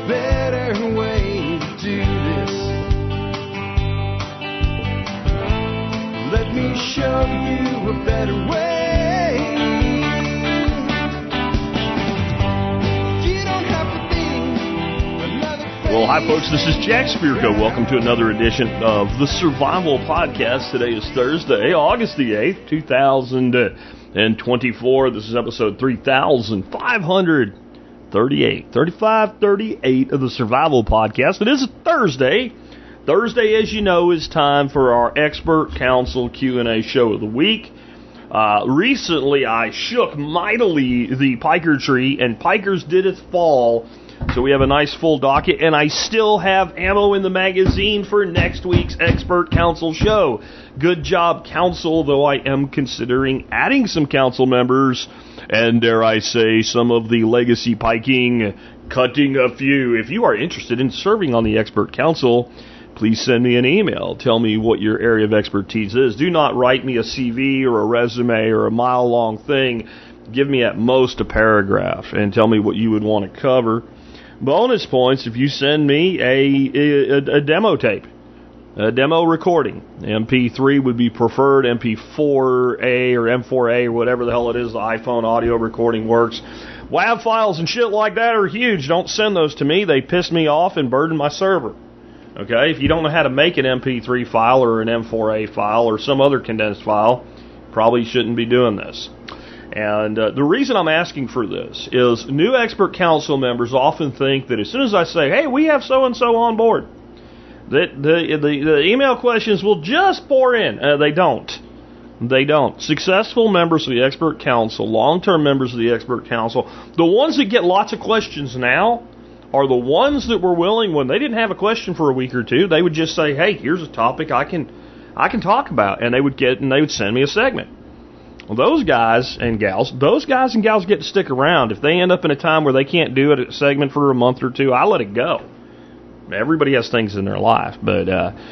better way to do this. Let me show you a better way. You don't have to be another face. Well, hi, folks. This is Jack Spirko. Welcome to another edition of the Survival Podcast. Today is Thursday, August the 8th, 2024. This is episode 3538 of the Survival Podcast. It is a Thursday. Thursday, as you know, is time for our Expert Council Q&A show of the week. Recently, I shook mightily the piker tree, and pikers did its fall. So we have a nice full docket, and I still have ammo in the magazine for next week's Expert Council show. Good job, Council, though I am considering adding some Council members, and dare I say, some of the legacy piking, cutting a few. If you are interested in serving on the Expert Council, please send me an email. Tell me what your area of expertise is. Do not write me a CV or a resume or a mile-long thing. Give me at most a paragraph and tell me what you would want to cover. Bonus points if you send me a demo tape, a demo recording. MP3 would be preferred, MP4A or M4A or whatever the hell it is, the iPhone audio recording works. WAV files and shit like that are huge. Don't send those to me. They piss me off and burden my server. Okay, if you don't know how to make an MP3 file or an M4A file or some other condensed file, probably shouldn't be doing this. And the reason I'm asking for this is new Expert Council members often think that as soon as I say, hey, we have so-and-so on board, that the email questions will just pour in. They don't. They don't. Successful members of the Expert Council, long-term members of the Expert Council, the ones that get lots of questions now are the ones that were willing, when they didn't have a question for a week or two, they would just say, hey, here's a topic I can talk about, and they would send me a segment. Well, those guys and gals get to stick around. If they end up in a time where they can't do a segment for a month or two, I let it go. Everybody has things in their life, but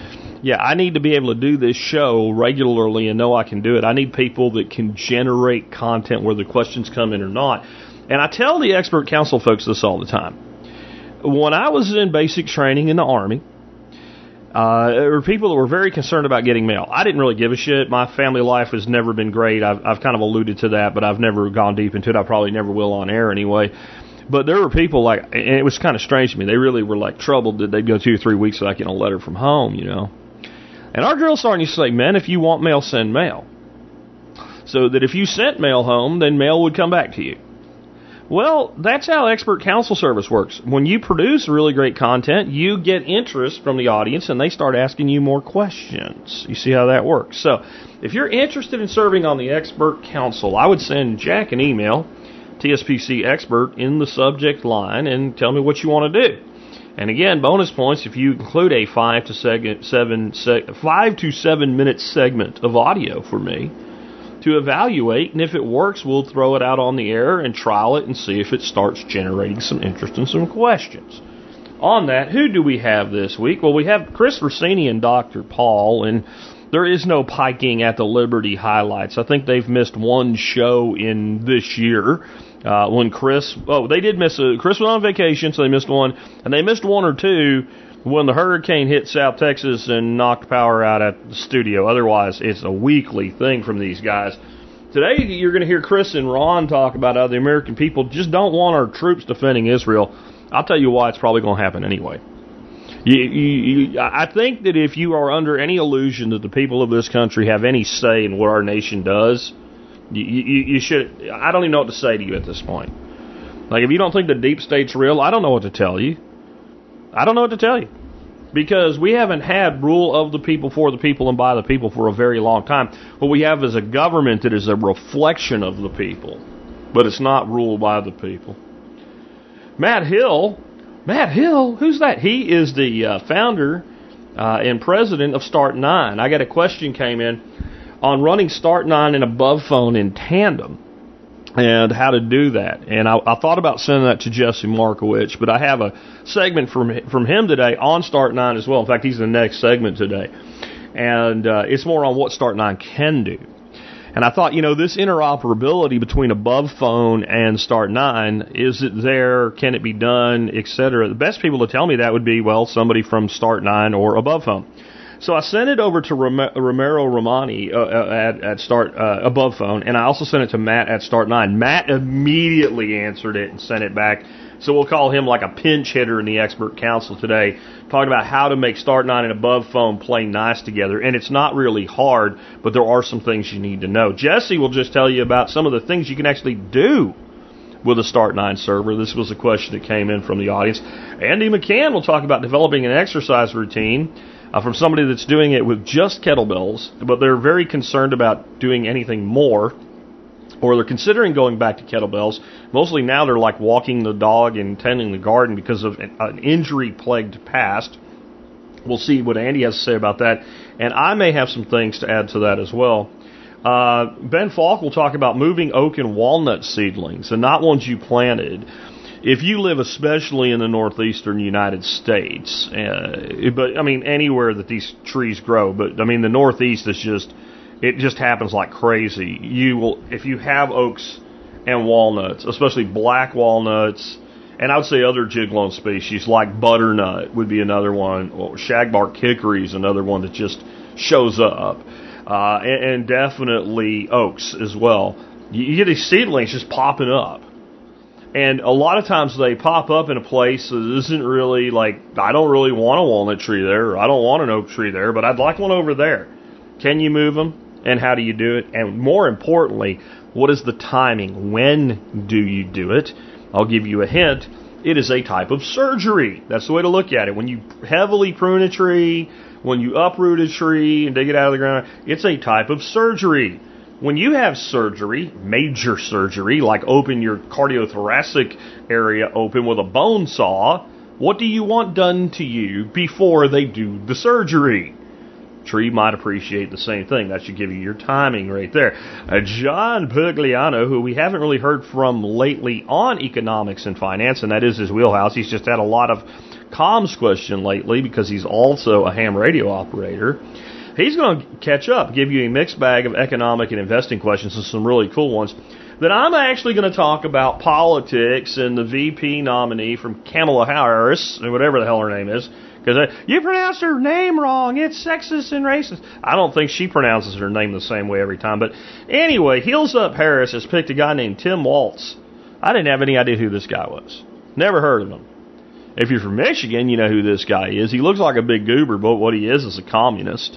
I need to be able to do this show regularly and know I can do it. I need people that can generate content whether questions come in or not. And I tell the Expert Council folks this all the time. When I was in basic training in the Army, there were people that were very concerned about getting mail. I didn't really give a shit. My family life has never been great. I've kind of alluded to that, but I've never gone deep into it. I probably never will on air anyway. But there were people and it was kind of strange to me. They really were troubled that they'd go 2 or 3 weeks without getting a letter from home, you know. And our drill sergeant used to say, men, if you want mail, send mail. So that if you sent mail home, then mail would come back to you. Well, that's how Expert Council Service works. When you produce really great content, you get interest from the audience, and they start asking you more questions. You see how that works? So, if you're interested in serving on the Expert Council, I would send Jack an email, TSPC Expert, in the subject line, and tell me what you want to do. And again, bonus points if you include a 5 to 7 minute segment of audio for me to evaluate, and if it works, we'll throw it out on the air and trial it and see if it starts generating some interest and some questions. On that, who do we have this week? Well, we have Chris Rossini and Dr. Paul, and there is no piking at the Liberty Highlights. I think they've missed one show in this year. Chris was on vacation, so they missed one, and they missed one or two when the hurricane hit South Texas and knocked power out at the studio. Otherwise, it's a weekly thing from these guys. Today, you're going to hear Chris and Ron talk about how the American people just don't want our troops defending Israel. I'll tell you why it's probably going to happen anyway. I think that if you are under any illusion that the people of this country have any say in what our nation does, you should. I don't even know what to say to you at this point. If you don't think the deep state's real, I don't know what to tell you. I don't know what to tell you. Because we haven't had rule of the people, for the people, and by the people for a very long time. What we have is a government that is a reflection of the people, but it's not ruled by the people. Matt Hill, who's that? He is the founder and president of Start9. I got a question came in on running Start9 and Above Phone in tandem, and how to do that. And I thought about sending that to Jesse Markowitz, but I have a segment from him today on Start9 as well. In fact, he's the next segment today. And it's more on what Start9 can do. And I thought, this interoperability between Above Phone and Start 9, is it there? Can it be done? Etc. The best people to tell me that would be, somebody from Start 9 or Above Phone. So I sent it over to Romero Romani at Start Above Phone, and I also sent it to Matt at Start 9. Matt immediately answered it and sent it back. So we'll call him like a pinch hitter in the expert council today, talking about how to make Start 9 and Above Phone play nice together. And it's not really hard, but there are some things you need to know. Jesse will just tell you about some of the things you can actually do with a Start 9 server. This was a question that came in from the audience. Andy McCann will talk about developing an exercise routine from somebody that's doing it with just kettlebells, but they're very concerned about doing anything more, or they're considering going back to kettlebells. Mostly now they're like walking the dog and tending the garden because of an injury-plagued past. We'll see what Andy has to say about that, and I may have some things to add to that as well. Ben Falk will talk about moving oak and walnut seedlings, and not ones you planted. If you live especially in the northeastern United States, but anywhere that these trees grow, but the Northeast is just happens like crazy. If you have oaks and walnuts, especially black walnuts, and I would say other jiglone species like butternut would be another one, or shagbark hickory is another one that just shows up, and definitely oaks as well. You get these seedlings just popping up. And a lot of times they pop up in a place that isn't really I don't really want a walnut tree there, or I don't want an oak tree there, but I'd like one over there. Can you move them? And how do you do it? And more importantly, what is the timing? When do you do it? I'll give you a hint. It is a type of surgery. That's the way to look at it. When you heavily prune a tree, when you uproot a tree and dig it out of the ground, it's a type of surgery. When you have surgery, major surgery, like open your cardiothoracic area open with a bone saw, what do you want done to you before they do the surgery? Tree might appreciate the same thing. That should give you your timing right there. John Pugliano, who we haven't really heard from lately on economics and finance, and that is his wheelhouse. He's just had a lot of comms question lately because he's also a ham radio operator. He's going to catch up, give you a mixed bag of economic and investing questions and some really cool ones. Then I'm actually going to talk about politics and the VP nominee from Kamala Harris, or whatever the hell her name is, because you pronounced her name wrong. It's sexist and racist. I don't think she pronounces her name the same way every time. But anyway, Heels Up Harris has picked a guy named Tim Walz. I didn't have any idea who this guy was. Never heard of him. If you're from Michigan, you know who this guy is. He looks like a big goober, but what he is a communist.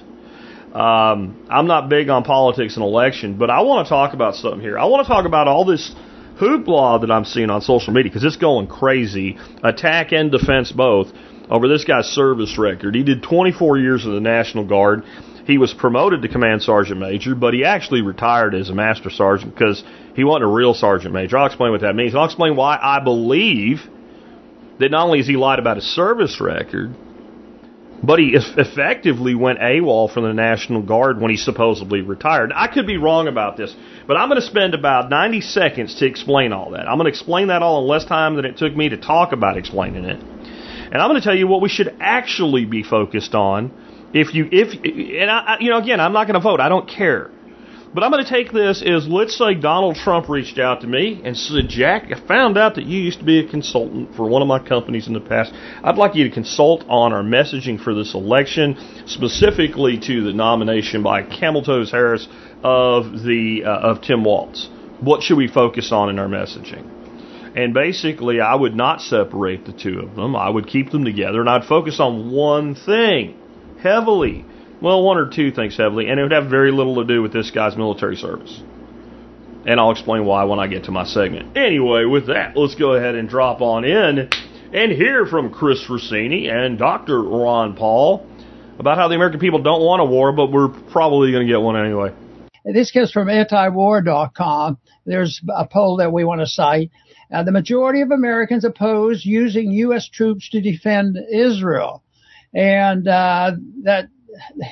I'm not big on politics and election, but I want to talk about something here. I want to talk about all this hoopla that I'm seeing on social media, because it's going crazy. Attack and defense both over this guy's service record. He did 24 years in the National Guard. He was promoted to Command Sergeant Major, but he actually retired as a Master Sergeant because he wasn't a real Sergeant Major. I'll explain what that means. I'll explain why I believe that not only has he lied about his service record, but he effectively went AWOL from the National Guard when he supposedly retired. I could be wrong about this, but I'm going to spend about 90 seconds to explain all that. I'm going to explain that all in less time than it took me to talk about explaining it. And I'm going to tell you what we should actually be focused on. Again, I'm not going to vote. I don't care. But I'm going to take this as, let's say Donald Trump reached out to me and said, Jack, I found out that you used to be a consultant for one of my companies in the past. I'd like you to consult on our messaging for this election, specifically to the nomination by Camel Toes Harris of Tim Walz. What should we focus on in our messaging? And basically, I would not separate the two of them. I would keep them together, and I'd focus on one thing heavily. Well, one or two things heavily, and it would have very little to do with this guy's military service. And I'll explain why when I get to my segment. Anyway, with that, let's go ahead and drop on in and hear from Chris Rossini and Dr. Ron Paul about how the American people don't want a war, but we're probably going to get one anyway. This comes from antiwar.com. There's a poll that we want to cite. The majority of Americans oppose using U.S. troops to defend Israel. And that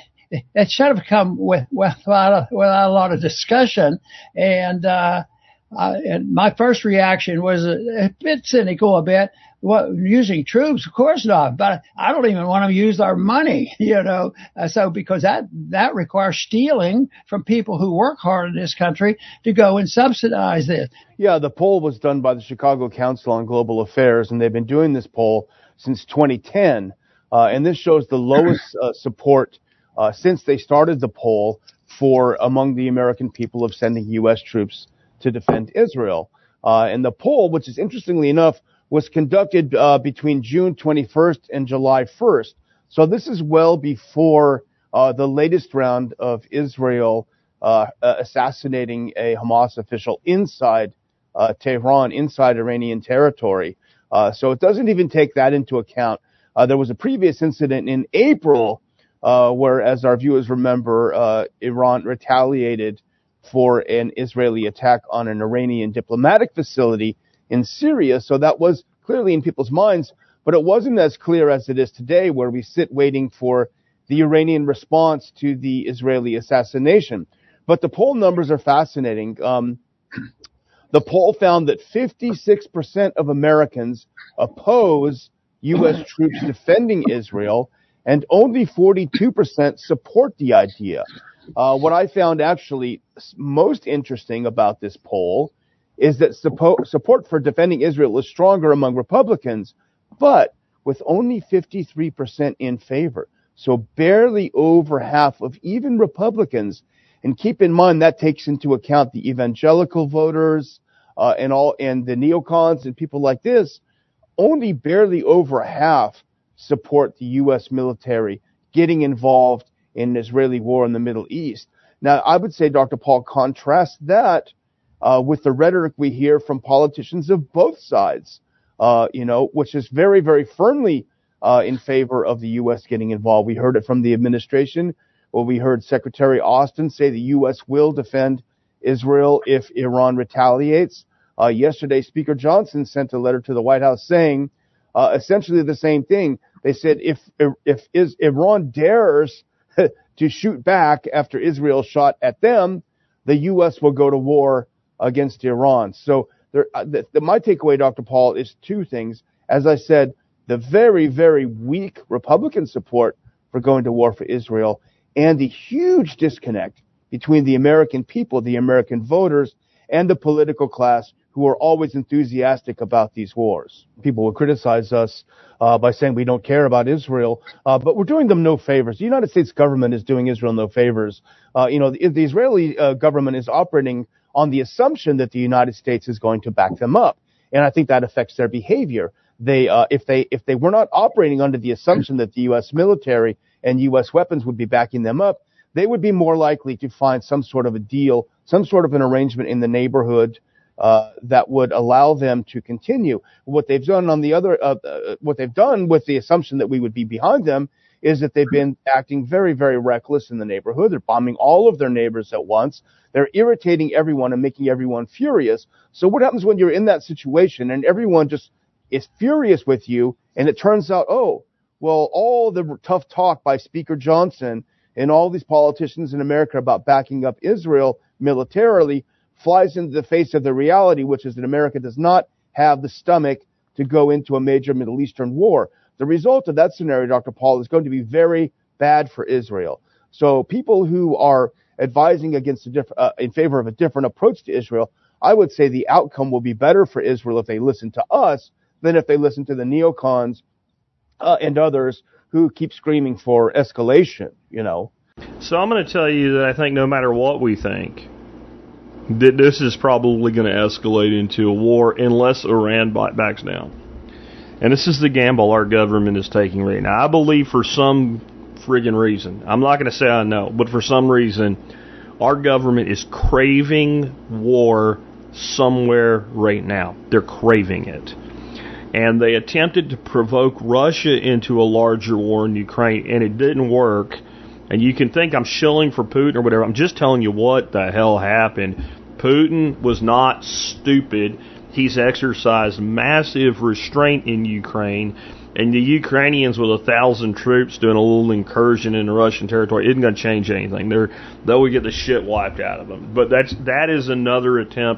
should have come without a lot of discussion. And And my first reaction was a bit cynical, using troops, of course not, but I don't even want to use our money, so because that requires stealing from people who work hard in this country to go and subsidize this. Yeah, the poll was done by the Chicago Council on Global Affairs, and they've been doing this poll since 2010, and this shows the lowest support since they started the poll for among the American people of sending U.S. troops to defend Israel. And the poll, which is interestingly enough, was conducted between June 21st and July 1st. So this is well before the latest round of Israel assassinating a Hamas official inside Tehran, inside Iranian territory. So it doesn't even take that into account. There was a previous incident in April where, as our viewers remember, Iran retaliated for an Israeli attack on an Iranian diplomatic facility in Syria. So that was clearly in people's minds, but it wasn't as clear as it is today, where we sit waiting for the Iranian response to the Israeli assassination. But the poll numbers are fascinating. The poll found that 56% of Americans oppose U.S. troops defending Israel, and only 42% support the idea. What I found actually most interesting about this poll is that support for defending Israel is stronger among Republicans, but with only 53% in favor. So barely over half of even Republicans. And keep in mind that takes into account the evangelical voters and the neocons and people like this. Only barely over half support the U.S. military getting involved in an Israeli war in the Middle East. Now, I would say, Dr. Paul, contrast that with the rhetoric we hear from politicians of both sides, which is very, very firmly in favor of the U.S. getting involved. We heard it from the administration. Well, we heard Secretary Austin say the U.S. will defend Israel if Iran retaliates. Yesterday, Speaker Johnson sent a letter to the White House saying essentially the same thing. They said if Iran dares to shoot back after Israel shot at them, the U.S. will go to war against Iran. So my takeaway, Dr. Paul, is two things. As I said, the very, very weak Republican support for going to war for Israel, and the huge disconnect between the American people, the American voters, and the political class who are always enthusiastic about these wars. People will criticize us by saying we don't care about Israel, but we're doing them no favors. The United States government is doing Israel no favors. The Israeli government is operating on the assumption that the United States is going to back them up, and I think that affects their behavior. If they were not operating under the assumption that the U.S. military and U.S. weapons would be backing them up, they would be more likely to find some sort of a deal, some sort of an arrangement in the neighborhood that would allow them to continue. What they've done what they've done with the assumption that we would be behind them is that they've been acting very, very reckless in the neighborhood. They're bombing all of their neighbors at once. They're irritating everyone and making everyone furious. So what happens when you're in that situation and everyone just is furious with you, and it turns out, oh, well, all the tough talk by Speaker Johnson and all these politicians in America about backing up Israel militarily flies into the face of the reality, which is that America does not have the stomach to go into a major Middle Eastern war. The result of that scenario, Dr. Paul, is going to be very bad for Israel. So people who are advising against in favor of a different approach to Israel, I would say the outcome will be better for Israel if they listen to us than if they listen to the neocons and others who keep screaming for escalation, So I'm going to tell you that I think no matter what we think, that this is probably going to escalate into a war unless Iran backs down. And this is the gamble our government is taking right now. I believe for some friggin' reason, I'm not going to say I know, but for some reason, our government is craving war somewhere right now. They're craving it. And they attempted to provoke Russia into a larger war in Ukraine, and it didn't work. And you can think I'm shilling for Putin or whatever. I'm just telling you what the hell happened. Putin was not stupid. He's exercised massive restraint in Ukraine. And the Ukrainians with 1,000 troops doing a little incursion in the Russian territory isn't going to change anything. They will get the shit wiped out of them. But that is another attempt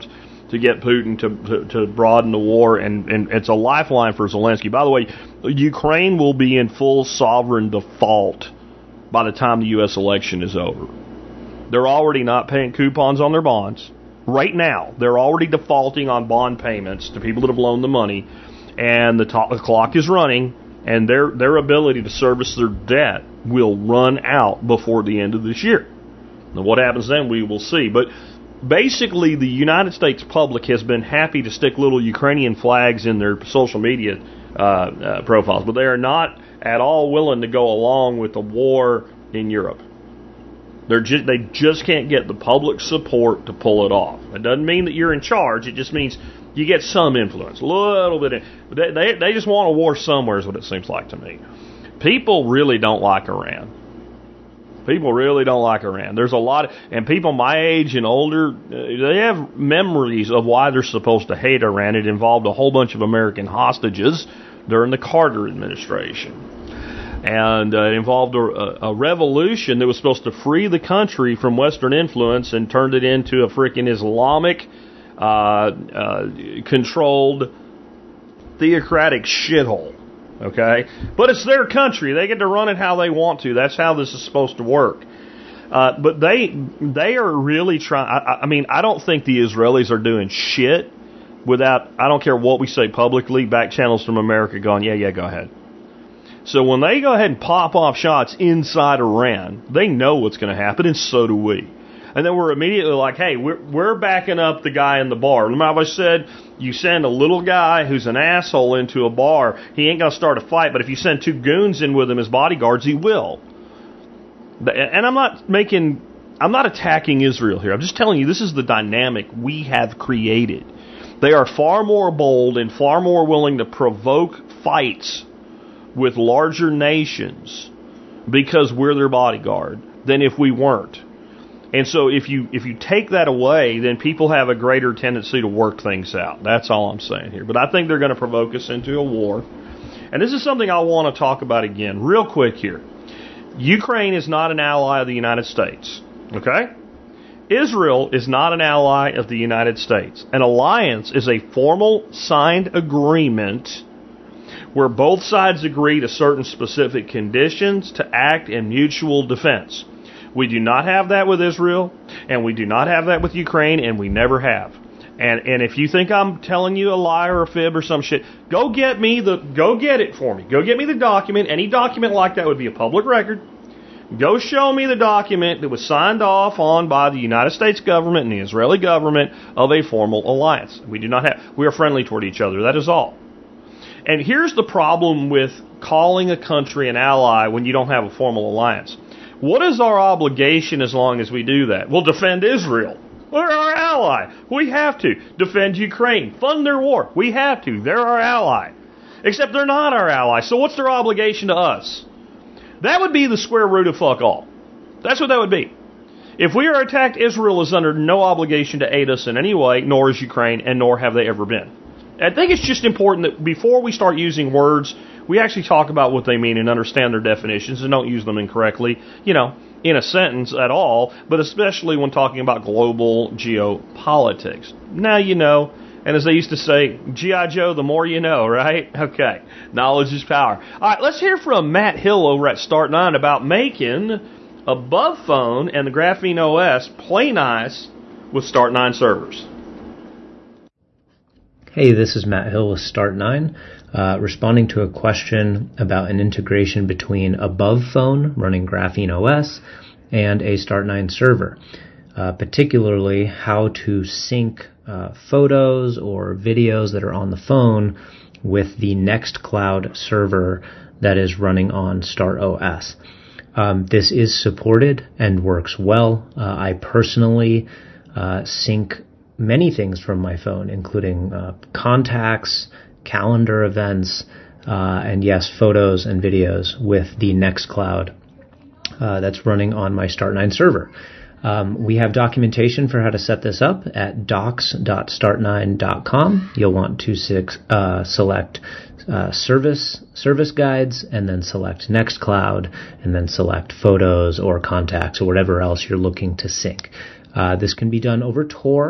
to get Putin to broaden the war, and it's a lifeline for Zelensky. By the way, Ukraine will be in full sovereign default by the time the U.S. election is over. They're already not paying coupons on their bonds. Right now, they're already defaulting on bond payments to people that have loaned the money, and the clock is running, and their ability to service their debt will run out before the end of this year. Now, what happens then, we will see. But basically, the United States public has been happy to stick little Ukrainian flags in their social media profiles, but they are not at all willing to go along with the war in Europe. They just can't get the public support to pull it off. It doesn't mean that you're in charge. It just means you get some influence, a little bit. They just want a war somewhere is what it seems like to me. People really don't like Iran. People really don't like Iran. There's a lot, and people my age and older, they have memories of why they're supposed to hate Iran. It involved a whole bunch of American hostages during the Carter administration. And it involved a revolution that was supposed to free the country from Western influence and turned it into a freaking Islamic controlled theocratic shithole. Okay? But it's their country. They get to run it how they want to. That's how this is supposed to work. But they are really trying. I mean, I don't think the Israelis are doing shit without, I don't care what we say publicly, back channels from America going, yeah, go ahead. So when they go ahead and pop off shots inside Iran, they know what's going to happen, and so do we. And then we're immediately like, hey, we're backing up the guy in the bar. Remember I said, you send a little guy who's an asshole into a bar, he ain't going to start a fight, but if you send two goons in with him as bodyguards, he will. And I'm not attacking Israel here. I'm just telling you, this is the dynamic we have created. They are far more bold and far more willing to provoke fights with larger nations because we're their bodyguard than if we weren't. And so if you take that away, then people have a greater tendency to work things out. That's all I'm saying here. But I think they're going to provoke us into a war. And this is something I want to talk about again real quick here. Ukraine is not an ally of the United States. Okay? Israel is not an ally of the United States. An alliance is a formal signed agreement where both sides agree to certain specific conditions to act in mutual defense. We do not have that with Israel, and we do not have that with Ukraine, and we never have. And if you think I'm telling you a lie or a fib or some shit, go get it for me. Go get me the document. Any document like that would be a public record. Go show me the document that was signed off on by the United States government and the Israeli government of a formal alliance. We do not have. We are friendly toward each other. That is all. And here's the problem with calling a country an ally when you don't have a formal alliance. What is our obligation as long as we do that? We'll defend Israel. They're our ally. We have to. Defend Ukraine. Fund their war. We have to. They're our ally. Except they're not our ally. So what's their obligation to us? That would be the square root of fuck all. That's what that would be. If we are attacked, Israel is under no obligation to aid us in any way, nor is Ukraine, and nor have they ever been. I think it's just important that before we start using words, we actually talk about what they mean and understand their definitions and don't use them incorrectly, in a sentence at all, but especially when talking about global geopolitics. Now you know, and as they used to say, G.I. Joe, the more you know, right? Okay, knowledge is power. All right, let's hear from Matt Hill over at Start9 about making Above Phone and the Graphene OS play nice with Start9 servers. Hey, this is Matt Hill with Start9, responding to a question about an integration between Above Phone running Graphene OS and a Start9 server, particularly how to sync photos or videos that are on the phone with the Nextcloud server that is running on StartOS. This is supported and works well. I personally sync many things from my phone, including contacts, calendar events, and yes, photos and videos with the Nextcloud that's running on my Start9 server. We have documentation for how to set this up at docs.start9.com. You'll want to select service guides, and then select Nextcloud, and then select photos or contacts or whatever else you're looking to sync. This can be done over Tor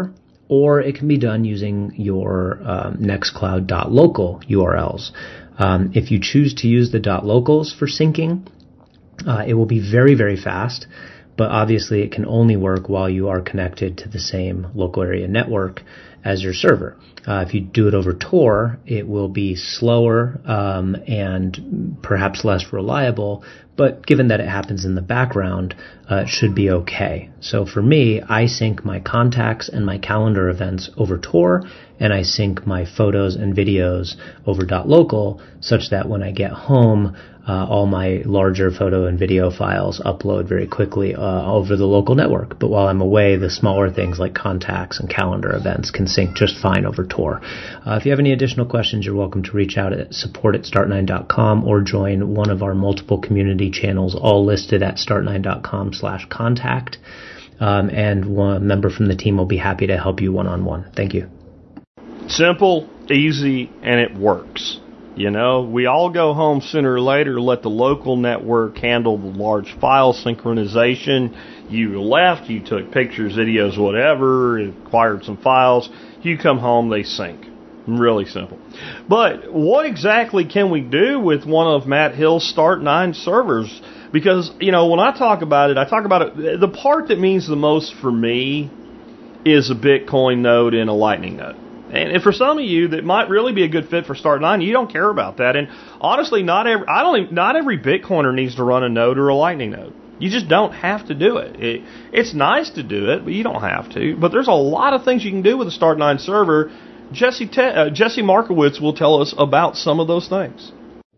or it can be done using your Nextcloud.local URLs. If you choose to use the .locals for syncing, it will be very, very fast, but obviously it can only work while you are connected to the same local area network as your server. If you do it over Tor, it will be slower and perhaps less reliable, but given that it happens in the background, it should be okay. So for me, I sync my contacts and my calendar events over Tor, and I sync my photos and videos over .local, such that when I get home, all my larger photo and video files upload very quickly over the local network. But while I'm away, the smaller things like contacts and calendar events can sync just fine over Tor. If you have any additional questions, you're welcome to reach out at support@start9.com or join one of our multiple community channels, all listed at start9.com/contact. And one member from the team will be happy to help you one-on-one. Thank you. Simple, easy, and it works. You know, we all go home sooner or later, let the local network handle the large file synchronization. You left, you took pictures, videos, whatever, acquired some files. You come home, they sync. Really simple. But what exactly can we do with one of Matt Hill's Start9 servers? Because, you know, when I talk about it, the part that means the most for me is a Bitcoin node and a Lightning node. And for some of you, that might really be a good fit for Start9. You don't care about that. And honestly, not every Bitcoiner needs to run a node or a Lightning node. You just don't have to do it. It's nice to do it, but you don't have to. But there's a lot of things you can do with a Start9 server. Jesse Markowitz will tell us about some of those things.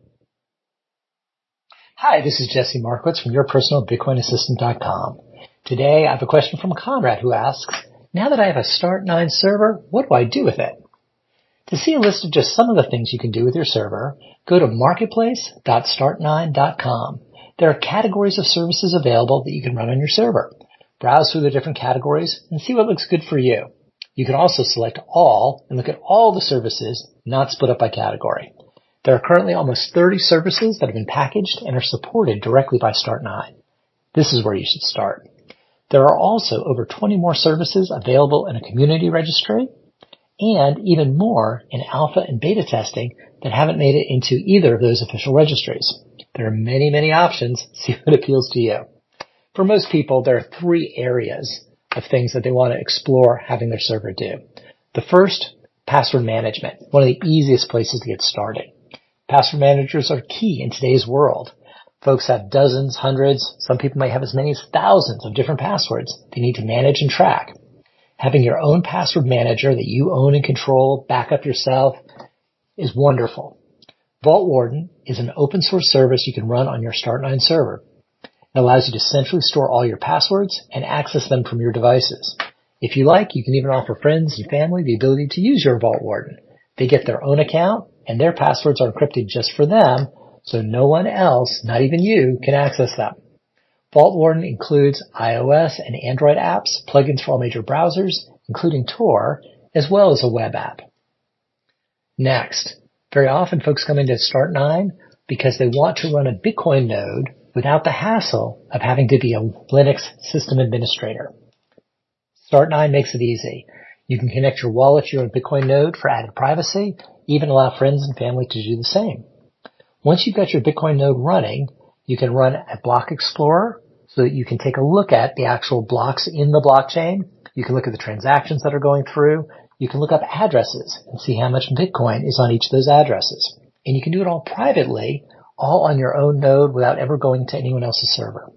Hi, this is Jesse Markowitz from YourPersonalBitcoinAssistant.com. Today, I have a question from Conrad who asks, now that I have a Start9 server, what do I do with it? To see a list of just some of the things you can do with your server, go to marketplace.start9.com. There are categories of services available that you can run on your server. Browse through the different categories and see what looks good for you. You can also select all and look at all the services, not split up by category. There are currently almost 30 services that have been packaged and are supported directly by Start9. This is where you should start. There are also over 20 more services available in a community registry and even more in alpha and beta testing that haven't made it into either of those official registries. There are many, many options. See what appeals to you. For most people, there are 3 areas of things that they want to explore having their server do. The first, password management, one of the easiest places to get started. Password managers are key in today's world. Folks have dozens, hundreds, some people might have as many as thousands of different passwords they need to manage and track. Having your own password manager that you own and control, back up yourself, is wonderful. Vault Warden is an open source service you can run on your Start9 server. It allows you to centrally store all your passwords and access them from your devices. If you like, you can even offer friends and family the ability to use your Vault Warden. They get their own account and their passwords are encrypted just for them, so no one else, not even you, can access them. Vault Warden includes iOS and Android apps, plugins for all major browsers, including Tor, as well as a web app. Next, very often folks come into Start9 because they want to run a Bitcoin node without the hassle of having to be a Linux system administrator. Start9 makes it easy. You can connect your wallet to your Bitcoin node for added privacy, even allow friends and family to do the same. Once you've got your Bitcoin node running, you can run a block explorer so that you can take a look at the actual blocks in the blockchain. You can look at the transactions that are going through. You can look up addresses and see how much Bitcoin is on each of those addresses. And you can do it all privately, all on your own node without ever going to anyone else's server.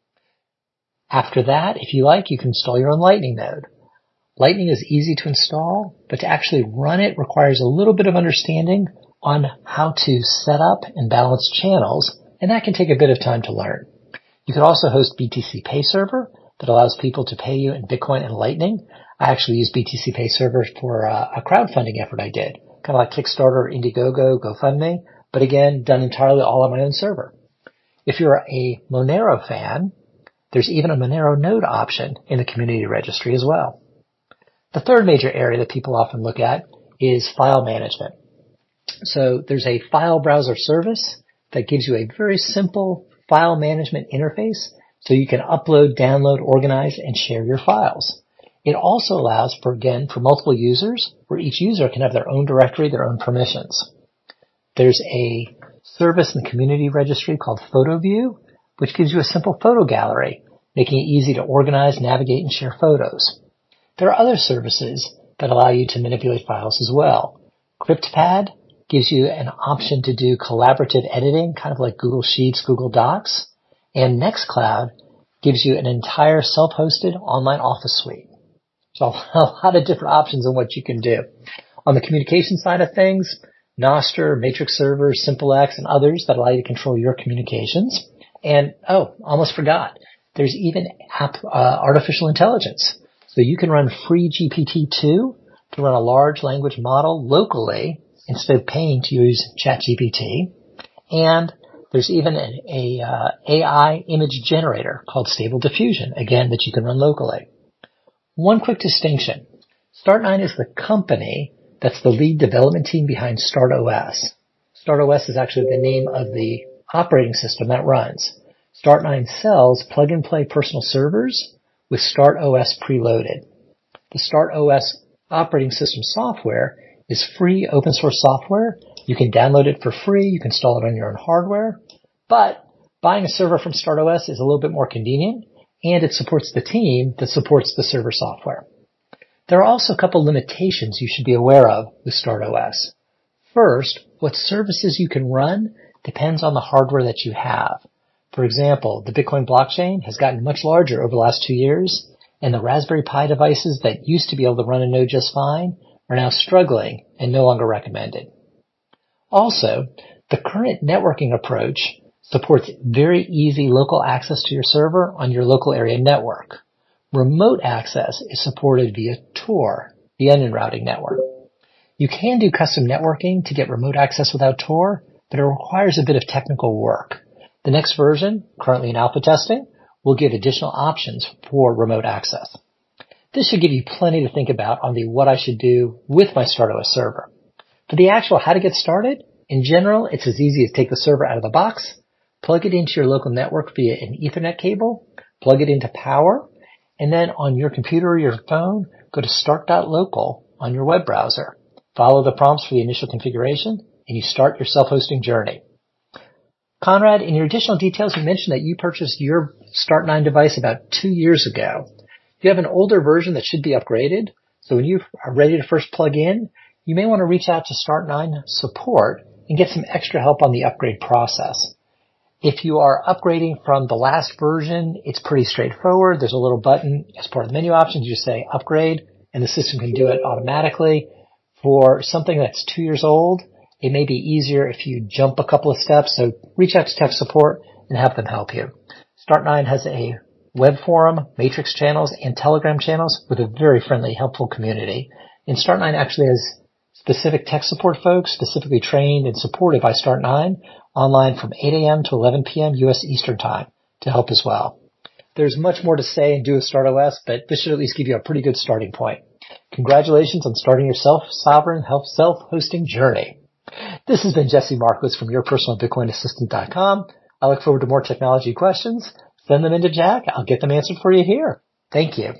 After that, if you like, you can install your own Lightning node. Lightning is easy to install, but to actually run it requires a little bit of understanding on how to set up and balance channels, and that can take a bit of time to learn. You can also host BTC Pay Server that allows people to pay you in Bitcoin and Lightning. I actually use BTC Pay Server for a crowdfunding effort I did, kind of like Kickstarter, Indiegogo, GoFundMe, but again, done entirely all on my own server. If you're a Monero fan, there's even a Monero node option in the community registry as well. The third major area that people often look at is file management. So there's a file browser service that gives you a very simple file management interface so you can upload, download, organize, and share your files. It also allows for multiple users, where each user can have their own directory, their own permissions. There's a service in the community registry called PhotoView, which gives you a simple photo gallery, making it easy to organize, navigate, and share photos. There are other services that allow you to manipulate files as well. CryptPad gives you an option to do collaborative editing, kind of like Google Sheets, Google Docs. And Nextcloud gives you an entire self-hosted online office suite. So a lot of different options on what you can do. On the communication side of things, Nostr, Matrix Server, SimpleX, and others that allow you to control your communications. And, almost forgot, there's even artificial intelligence. So you can run free GPT-2 to run a large language model locally instead of paying to use ChatGPT. And there's even an AI image generator called Stable Diffusion, again, that you can run locally. One quick distinction. Start9 is the company that's the lead development team behind StartOS. StartOS is actually the name of the operating system that runs. Start9 sells plug-and-play personal servers with StartOS preloaded. The StartOS operating system software is free open source software. You can download it for free. You can install it on your own hardware. But buying a server from StartOS is a little bit more convenient, and it supports the team that supports the server software. There are also a couple limitations you should be aware of with StartOS. First, what services you can run depends on the hardware that you have. For example, the Bitcoin blockchain has gotten much larger over the last 2 years, and the Raspberry Pi devices that used to be able to run a node just fine are now struggling and no longer recommended. Also, the current networking approach supports very easy local access to your server on your local area network. Remote access is supported via Tor, the onion routing network. You can do custom networking to get remote access without Tor, but it requires a bit of technical work. The next version, currently in alpha testing, will give additional options for remote access. This should give you plenty to think about on the what I should do with my StartOS server. For the actual how to get started, in general, it's as easy as take the server out of the box, plug it into your local network via an Ethernet cable, plug it into power, and then on your computer or your phone, go to start.local on your web browser. Follow the prompts for the initial configuration, and you start your self-hosting journey. Conrad, in your additional details, you mentioned that you purchased your Start9 device about 2 years ago. You have an older version that should be upgraded, so when you are ready to first plug in, you may want to reach out to Start9 support and get some extra help on the upgrade process. If you are upgrading from the last version, it's pretty straightforward. There's a little button as part of the menu options. You just say upgrade, and the system can do it automatically. For something that's 2 years old, it may be easier if you jump a couple of steps, so reach out to tech support and have them help you. Start9 has a web forum, Matrix channels, and Telegram channels with a very friendly, helpful community. And Start9 actually has specific tech support folks specifically trained and supported by Start9 online from 8 a.m. to 11 p.m. U.S. Eastern Time to help as well. There's much more to say and do with StartOS, but this should at least give you a pretty good starting point. Congratulations on starting your self-sovereign, self-hosting journey. This has been Jesse Markowitz from YourPersonalBitcoinAssistant.com. I look forward to more technology questions. Send them into Jack. I'll get them answered for you here. Thank you.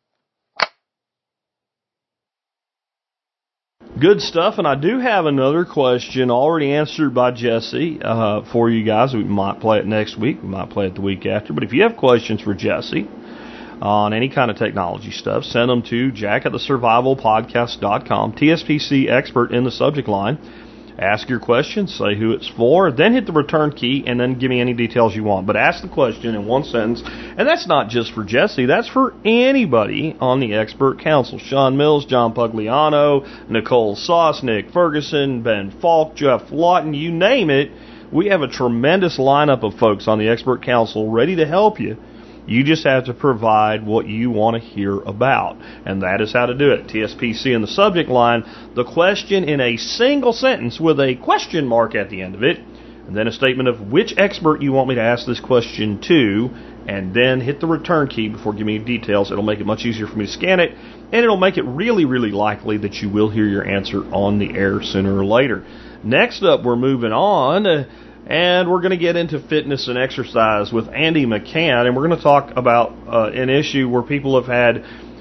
Good stuff, and I do have another question already answered by Jesse for you guys. We might play it next week. We might play it the week after. But if you have questions for Jesse on any kind of technology stuff, send them to jack@thesurvivalpodcast.com, TSPC expert in the subject line. Ask your question, say who it's for, then hit the return key, and then give me any details you want. But ask the question in one sentence, and that's not just for Jesse, that's for anybody on the Expert Council. Sean Mills, John Pugliano, Nicole Sauce, Nick Ferguson, Ben Falk, Jeff Lawton, you name it. We have a tremendous lineup of folks on the Expert Council ready to help you. You just have to provide what you want to hear about, and that is how to do it. TSPC in the subject line, the question in a single sentence with a question mark at the end of it, and then a statement of which expert you want me to ask this question to, and then hit the return key before giving me details. It'll make it much easier for me to scan it, and it'll make it really, really likely that you will hear your answer on the air sooner or later. Next up, we're moving on. And we're going to get into fitness and exercise with Andy McCann, and we're going to talk about an issue where people have had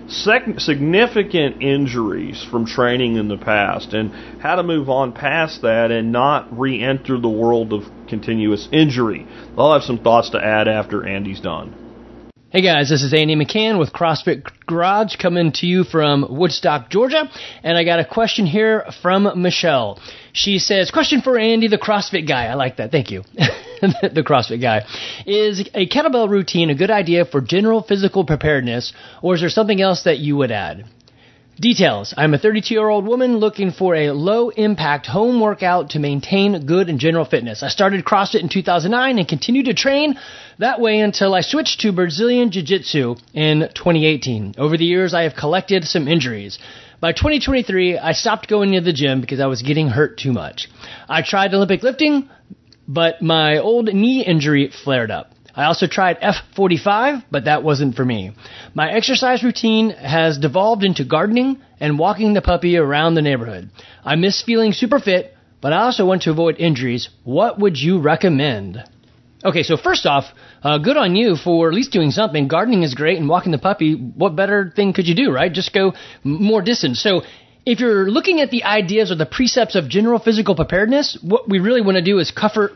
significant injuries from training in the past and how to move on past that and not re-enter the world of continuous injury. I'll have some thoughts to add after Andy's done. Hey guys, this is Andy McCann with CrossFit Garage coming to you from Woodstock, Georgia, and I got a question here from Michelle. She says, question for Andy, the CrossFit guy. I like that. Thank you. The CrossFit guy. Is a kettlebell routine a good idea for general physical preparedness, or is there something else that you would add? Details. I'm a 32-year-old woman looking for a low-impact home workout to maintain good and general fitness. I started CrossFit in 2009 and continued to train that way until I switched to Brazilian Jiu-Jitsu in 2018. Over the years, I have collected some injuries. By 2023, I stopped going to the gym because I was getting hurt too much. I tried Olympic lifting, but my old knee injury flared up. I also tried F45, but that wasn't for me. My exercise routine has devolved into gardening and walking the puppy around the neighborhood. I miss feeling super fit, but I also want to avoid injuries. What would you recommend? Okay, so first off, good on you for at least doing something. Gardening is great, and walking the puppy, what better thing could you do, right? Just go more distance. So if you're looking at the ideas or the precepts of general physical preparedness, what we really want to do is cover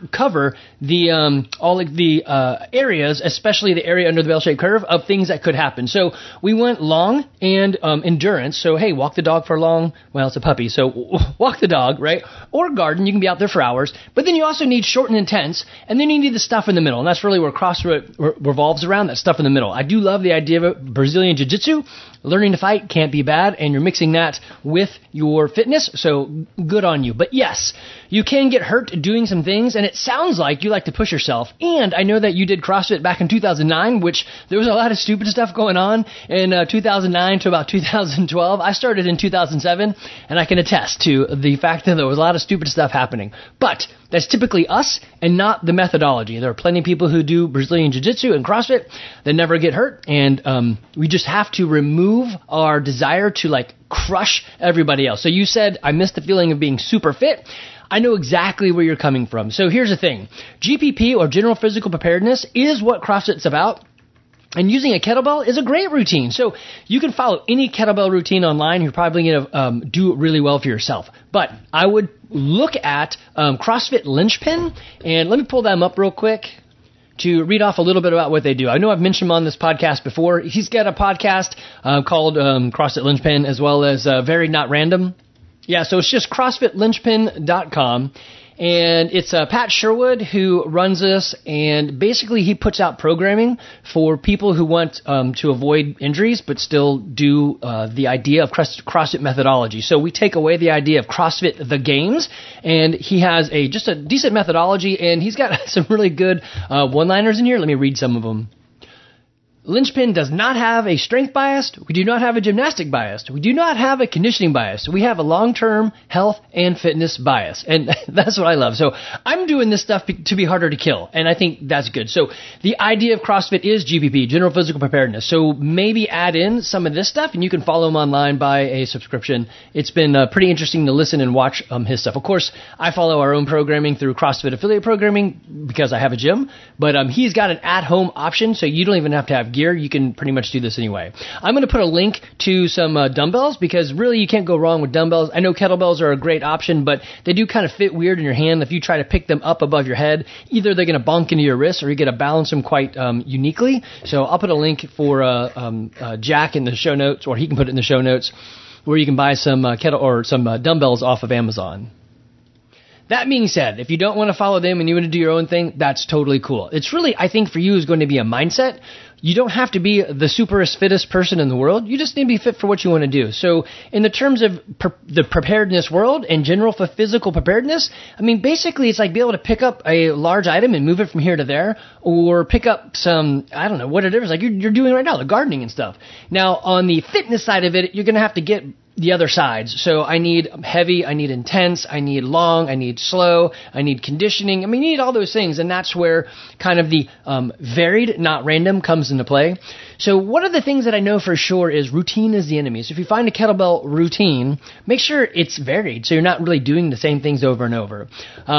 the all of the areas, especially the area under the bell-shaped curve of things that could happen. So we went long and endurance. So hey, walk the dog for long. Well, it's a puppy, so walk the dog, right? Or garden. You can be out there for hours. But then you also need short and intense, and then you need the stuff in the middle, and that's really where CrossFit revolves around, that stuff in the middle. I do love the idea of Brazilian Jiu-Jitsu. Learning to fight can't be bad, and you're mixing that with your fitness, so good on you. But yes, you can get hurt doing some things, and it sounds like you like to push yourself. And I know that you did CrossFit back in 2009, which there was a lot of stupid stuff going on in 2009 to about 2012. I started in 2007, and I can attest to the fact that there was a lot of stupid stuff happening. But that's typically us and not the methodology. There are plenty of people who do Brazilian Jiu-Jitsu and CrossFit that never get hurt, and we just have to remove our desire to like crush everybody else. So you said, I miss the feeling of being super fit. I know exactly where you're coming from. So here's the thing. GPP, or general physical preparedness, is what CrossFit's about. And using a kettlebell is a great routine. So you can follow any kettlebell routine online. You're probably going to do it really well for yourself. But I would look at CrossFit Linchpin. And let me pull them up real quick to read off a little bit about what they do. I know I've mentioned him on this podcast before. He's got a podcast called CrossFit Linchpin, as well as Very Not Random. Yeah, so it's just CrossFitLinchpin.com. And it's Pat Sherwood who runs this, and basically he puts out programming for people who want to avoid injuries but still do the idea of CrossFit methodology. So we take away the idea of CrossFit the Games, and he has just a decent methodology, and he's got some really good one-liners in here. Let me read some of them. Linchpin does not have a strength bias. We do not have a gymnastic bias. We do not have a conditioning bias. We have a long-term health and fitness bias. And that's what I love. So I'm doing this stuff to be harder to kill. And I think that's good. So the idea of CrossFit is GPP, General Physical Preparedness. So maybe add in some of this stuff, and you can follow him online, buy a subscription. It's been pretty interesting to listen and watch his stuff. Of course, I follow our own programming through CrossFit Affiliate Programming because I have a gym. But he's got an at-home option, so you don't even have to have gear. You can pretty much do this anyway. I'm going to put a link to some dumbbells, because really you can't go wrong with dumbbells. I know kettlebells are a great option, but they do kind of fit weird in your hand. If you try to pick them up above your head, either they're going to bonk into your wrist or you're going to balance them quite uniquely. So I'll put a link for Jack in the show notes, or he can put it in the show notes, where you can buy some dumbbells off of Amazon. That being said, if you don't want to follow them and you want to do your own thing, that's totally cool. It's really, I think, for you is going to be a mindset. You don't have to be the superest, fittest person in the world. You just need to be fit for what you want to do. So in the terms of the preparedness world and general for physical preparedness, I mean, basically it's like being able to pick up a large item and move it from here to there, or pick up some, I don't know what it is, like you're doing right now, the gardening and stuff. Now, on the fitness side of it, you're going to have to get the other sides. So I need heavy, I need intense, I need long, I need slow, I need conditioning. I mean, you need all those things, and that's where kind of the varied, not random, comes into play. So one of the things that I know for sure is routine is the enemy. So if you find a kettlebell routine, make sure it's varied, so you're not really doing the same things over and over.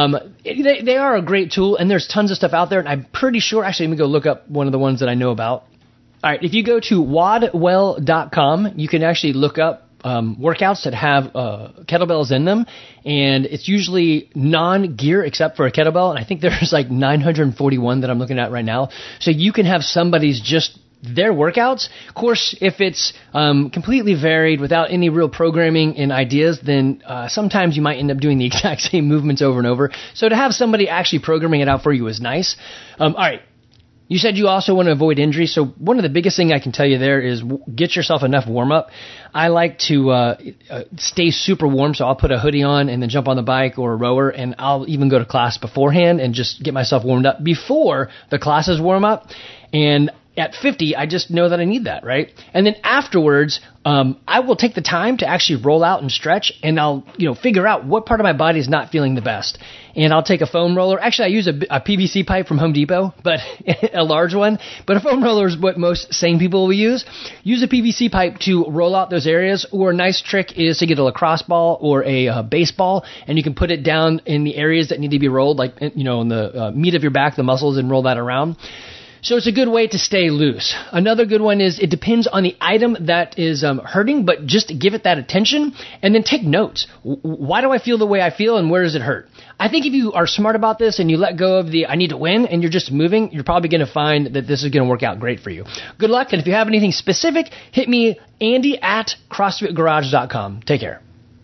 They are a great tool, and there's tons of stuff out there, and I'm pretty sure, actually, let me go look up one of the ones that I know about. All right, if you go to wadwell.com, you can actually look up workouts that have kettlebells in them, and it's usually non-gear except for a kettlebell, and I think there's like 941 that I'm looking at right now. So you can have somebody's just their workouts. Of course, if it's completely varied without any real programming and ideas, then sometimes you might end up doing the exact same movements over and over. So to have somebody actually programming it out for you is nice. All right. You said you also want to avoid injury, so one of the biggest thing I can tell you there is get yourself enough warm-up. I like to stay super warm, so I'll put a hoodie on and then jump on the bike or a rower, and I'll even go to class beforehand and just get myself warmed up before the classes warm up. And at 50, I just know that I need that, right? And then afterwards, I will take the time to actually roll out and stretch, and I'll figure out what part of my body is not feeling the best. And I'll take a foam roller. Actually, I use a PVC pipe from Home Depot, but a large one. But a foam roller is what most sane people will use. Use a PVC pipe to roll out those areas, or a nice trick is to get a lacrosse ball or a baseball, and you can put it down in the areas that need to be rolled, like in the meat of your back, the muscles, and roll that around. So it's a good way to stay loose. Another good one is it depends on the item that is hurting, but just give it that attention and then take notes. Why do I feel the way I feel, and where does it hurt? I think if you are smart about this and you let go of the I need to win and you're just moving, you're probably going to find that this is going to work out great for you. Good luck, and if you have anything specific, hit me, Andy@CrossFitGarage.com. Take care.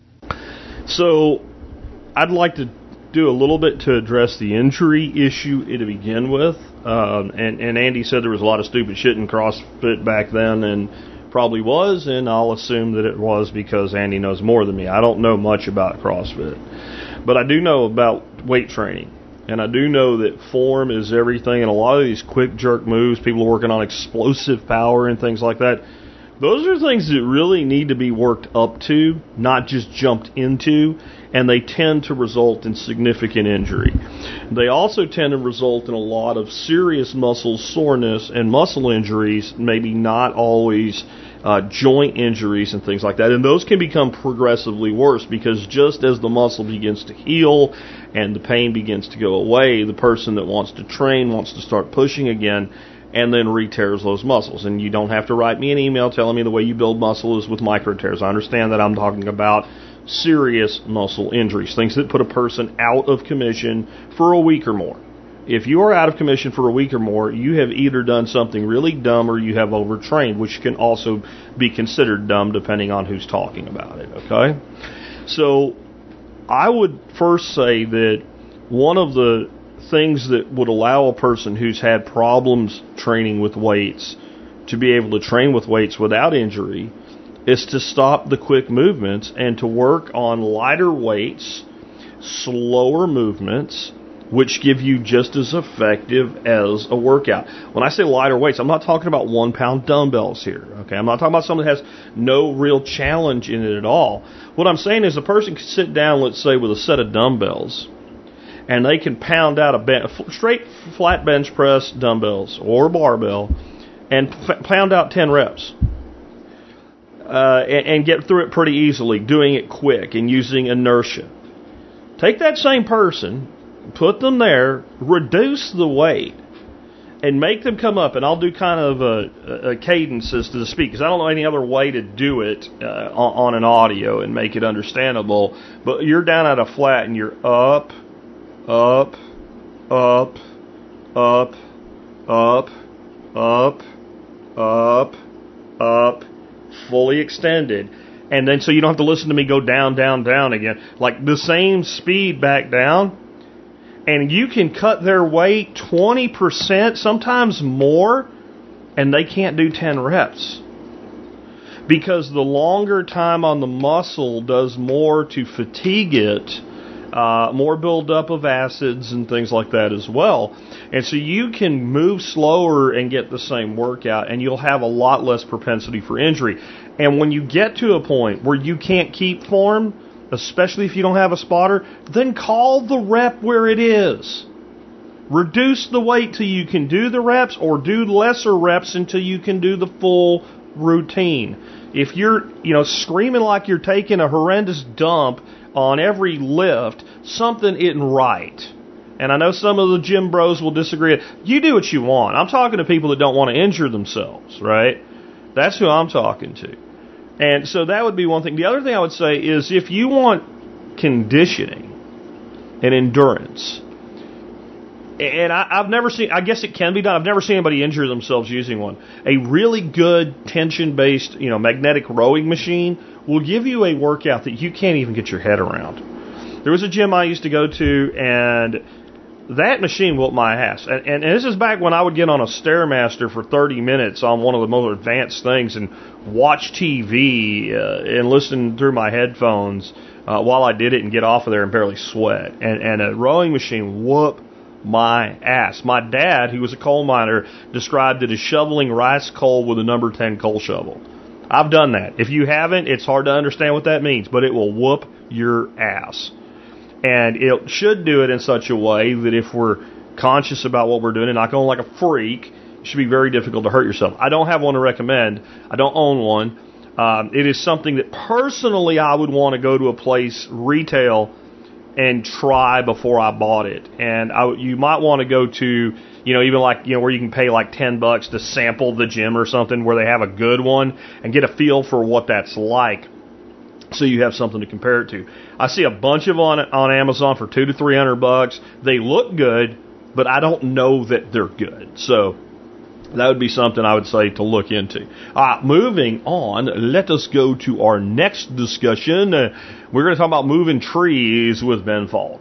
So I'd like to do a little bit to address the injury issue to begin with. And Andy said there was a lot of stupid shit in CrossFit back then, and probably was, and I'll assume that it was because Andy knows more than me. I don't know much about CrossFit, but I do know about weight training, and I do know that form is everything, and a lot of these quick jerk moves, people are working on explosive power and things like that. Those are things that really need to be worked up to, not just jumped into, and they tend to result in significant injury. They also tend to result in a lot of serious muscle soreness and muscle injuries, maybe not always joint injuries and things like that. And those can become progressively worse because just as the muscle begins to heal and the pain begins to go away, the person that wants to train wants to start pushing again, and then re-tears those muscles. And you don't have to write me an email telling me the way you build muscle is with micro tears. I understand that I'm talking about serious muscle injuries, things that put a person out of commission for a week or more. If you are out of commission for a week or more, you have either done something really dumb or you have overtrained, which can also be considered dumb depending on who's talking about it, okay? So I would first say that one of the things that would allow a person who's had problems training with weights to be able to train with weights without injury is to stop the quick movements and to work on lighter weights, slower movements, which give you just as effective as a workout. When I say lighter weights, I'm not talking about 1 pound dumbbells here. Okay, I'm not talking about something that has no real challenge in it at all. What I'm saying is a person can sit down, let's say, with a set of dumbbells, and they can pound out a straight flat bench press dumbbells or barbell and pound out 10 reps and get through it pretty easily, doing it quick and using inertia. Take that same person, put them there, reduce the weight, and make them come up. And I'll do kind of a cadence as to speak, because I don't know any other way to do it on an audio and make it understandable. But you're down at a flat and you're up, up, up, up, up, up, up, up, fully extended. And then so you don't have to listen to me go down, down, down again. Like the same speed back down. And you can cut their weight 20%, sometimes more, and they can't do 10 reps. Because the longer time on the muscle does more to fatigue it, more buildup of acids and things like that as well. And so you can move slower and get the same workout, and you'll have a lot less propensity for injury. And when you get to a point where you can't keep form, especially if you don't have a spotter, then call the rep where it is. Reduce the weight till you can do the reps, or do lesser reps until you can do the full routine. If you're, screaming like you're taking a horrendous dump on every lift, something isn't right. And I know some of the gym bros will disagree. You do what you want. I'm talking to people that don't want to injure themselves, right? That's who I'm talking to. And so that would be one thing. The other thing I would say is if you want conditioning and endurance, and I've never seen, I guess it can be done. I've never seen anybody injure themselves using one. A really good tension-based, magnetic rowing machine will give you a workout that you can't even get your head around. There was a gym I used to go to, and that machine whooped my ass. And this is back when I would get on a Stairmaster for 30 minutes on one of the more advanced things and watch TV and listen through my headphones while I did it and get off of there and barely sweat. And a rowing machine whooped my ass. My dad, who was a coal miner, described it as shoveling rice coal with a number 10 coal shovel. I've done that. If you haven't, it's hard to understand what that means, but it will whoop your ass. And it should do it in such a way that if we're conscious about what we're doing and not going like a freak, it should be very difficult to hurt yourself. I don't have one to recommend. I don't own one. It is something that personally I would want to go to a place, retail, and try before I bought it. And you might want to go to, even like, where you can pay like $10 to sample the gym or something where they have a good one and get a feel for what that's like so you have something to compare it to. I see a bunch of on Amazon for $200 to $300. They look good, but I don't know that they're good. So that would be something I would say to look into. Moving on, let us go to our next discussion. We're going to talk about moving trees with Ben Falk.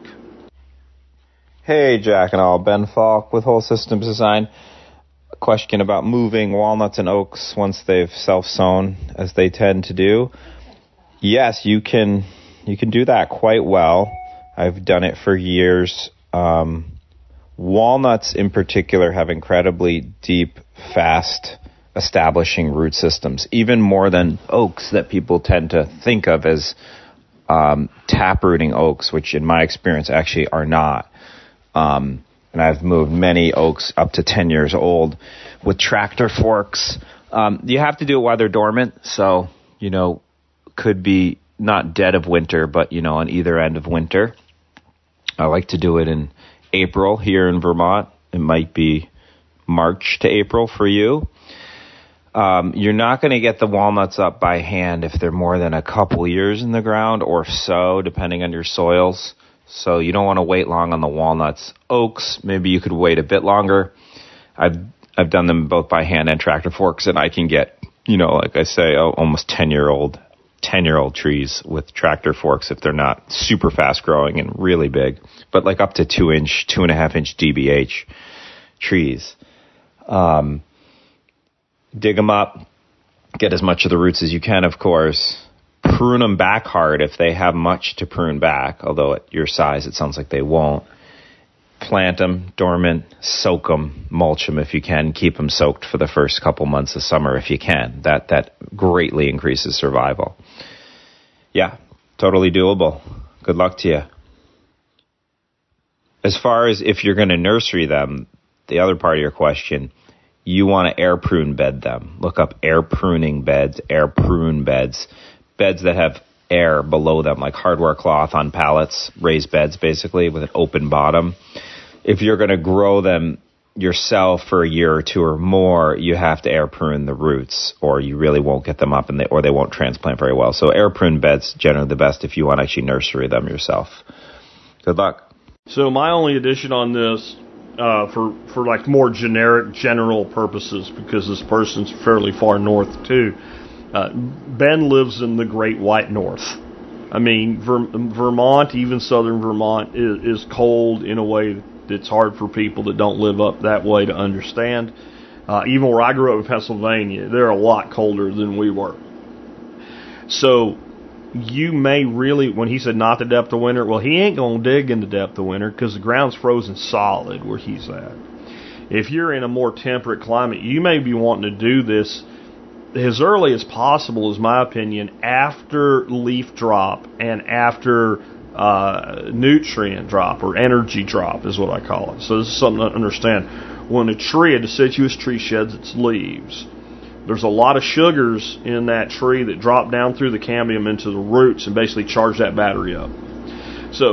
Hey, Jack and all. Ben Falk with Whole Systems Design. A question about moving walnuts and oaks once they've self-sown, as they tend to do. Yes, you can do that quite well. I've done it for years. Walnuts in particular have incredibly deep, fast establishing root systems, even more than oaks that people tend to think of as taprooting oaks, which in my experience actually are not. And I've moved many oaks up to 10 years old with tractor forks. You have to do it while they're dormant, so, could be not dead of winter, but, on either end of winter. I like to do it in April here in Vermont. It might be March to April for you. You're not going to get the walnuts up by hand if they're more than a couple years in the ground or so, depending on your soils. So you don't want to wait long on the walnuts. Oaks, maybe you could wait a bit longer. I've done them both by hand and tractor forks, and I can get, like I say, almost 10-year-old trees with tractor forks if they're not super fast growing and really big, but like up to 2.5-inch DBH trees. Dig them up, get as much of the roots as you can, of course. Prune them back hard if they have much to prune back, although at your size it sounds like they won't. Plant them dormant, soak them, mulch them if you can. Keep them soaked for the first couple months of summer if you can. That greatly increases survival. Yeah, totally doable. Good luck to you. As far as if you're going to nursery them, the other part of your question, you want to air prune bed them. Look up air pruning beds, air prune beds, beds that have air below them, like hardware cloth on pallets, raised beds basically with an open bottom. If you're going to grow them yourself for a year or two or more, you have to air prune the roots, or you really won't get them up, or they won't transplant very well. So air prune beds generally the best if you want to actually nursery them yourself. Good luck. So my only addition on this, for like more general purposes, because this person's fairly far north too. Ben lives in the Great White North. I mean, Vermont, even southern Vermont, is cold in a way that's hard for people that don't live up that way to understand. Even where I grew up in Pennsylvania, they're a lot colder than we were. So you may really, when he said not the depth of winter, well, he ain't going to dig in the depth of winter because the ground's frozen solid where he's at. If you're in a more temperate climate, you may be wanting to do this as early as possible, is my opinion, after leaf drop and after nutrient drop or energy drop is what I call it. So this is something to understand. When a deciduous tree sheds its leaves, there's a lot of sugars in that tree that drop down through the cambium into the roots and basically charge that battery up. So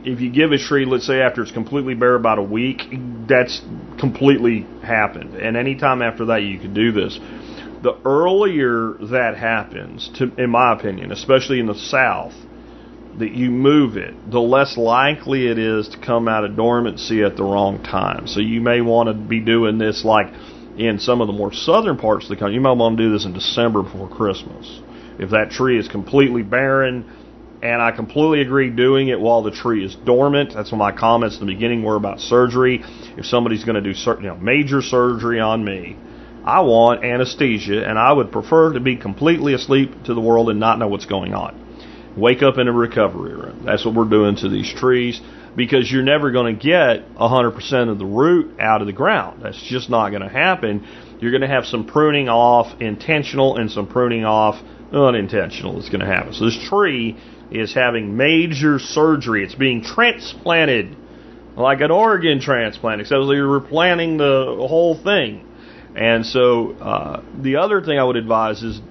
if you give a tree, let's say after it's completely bare about a week, that's completely happened. And anytime after that, you can do this. The earlier that happens, in my opinion, especially in the South, that you move it, the less likely it is to come out of dormancy at the wrong time. So you may want to be doing this like in some of the more southern parts of the country. You might want to do this in December before Christmas. If that tree is completely barren, and I completely agree doing it while the tree is dormant. That's what my comments in the beginning were about surgery. If somebody's going to do major surgery on me, I want anesthesia, and I would prefer to be completely asleep to the world and not know what's going on. Wake up in a recovery room. That's what we're doing to these trees, because you're never going to get 100% of the root out of the ground. That's just not going to happen. You're going to have some pruning off intentional and some pruning off unintentional that's going to happen. So this tree is having major surgery. It's being transplanted like an organ transplant, except you're replanting the whole thing. And so the other thing I would advise is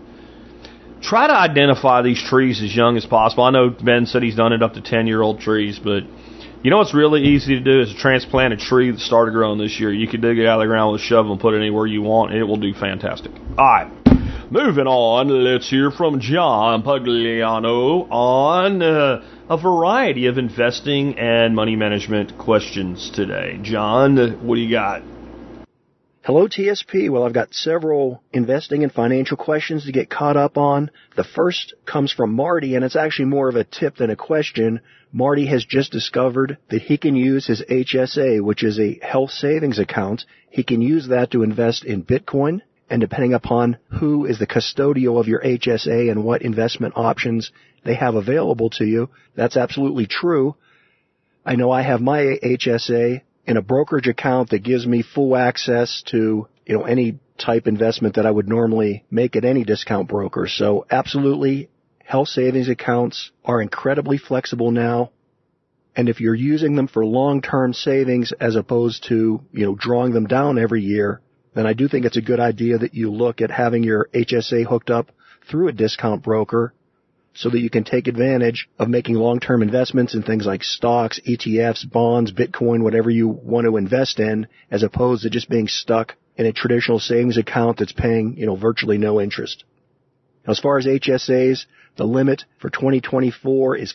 try to identify these trees as young as possible. I know Ben said he's done it up to 10-year-old trees, but you know what's really easy to do is to transplant a tree that started growing this year. You can dig it out of the ground with a shovel and put it anywhere you want, and it will do fantastic. All right. Moving on, let's hear from John Pugliano on a variety of investing and money management questions today. John, what do you got? Hello, TSP. Well, I've got several investing and financial questions to get caught up on. The first comes from Marty, and it's actually more of a tip than a question. Marty has just discovered that he can use his HSA, which is a health savings account. He can use that to invest in Bitcoin. And depending upon who is the custodial of your HSA and what investment options they have available to you, that's absolutely true. I know I have my HSA in a brokerage account that gives me full access to, any type investment that I would normally make at any discount broker. So absolutely, health savings accounts are incredibly flexible now. And if you're using them for long-term savings as opposed to, drawing them down every year, then I do think it's a good idea that you look at having your HSA hooked up through a discount broker so that you can take advantage of making long-term investments in things like stocks, ETFs, bonds, Bitcoin, whatever you want to invest in, as opposed to just being stuck in a traditional savings account that's paying, virtually no interest. Now, as far as HSAs, the limit for 2024 is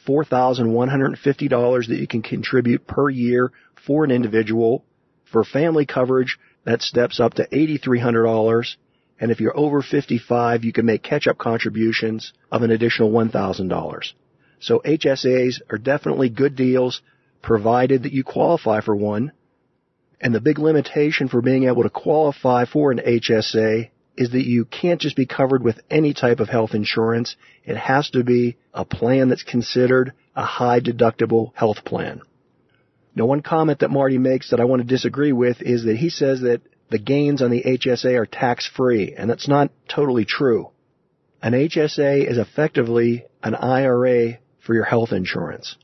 $4,150 that you can contribute per year for an individual. For family coverage, that steps up to $8,300, and if you're over 55, you can make catch-up contributions of an additional $1,000. So HSAs are definitely good deals, provided that you qualify for one. And the big limitation for being able to qualify for an HSA is that you can't just be covered with any type of health insurance. It has to be a plan that's considered a high-deductible health plan. Now, one comment that Marty makes that I want to disagree with is that he says that the gains on the HSA are tax-free, and that's not totally true. An HSA is effectively an IRA for your health insurance.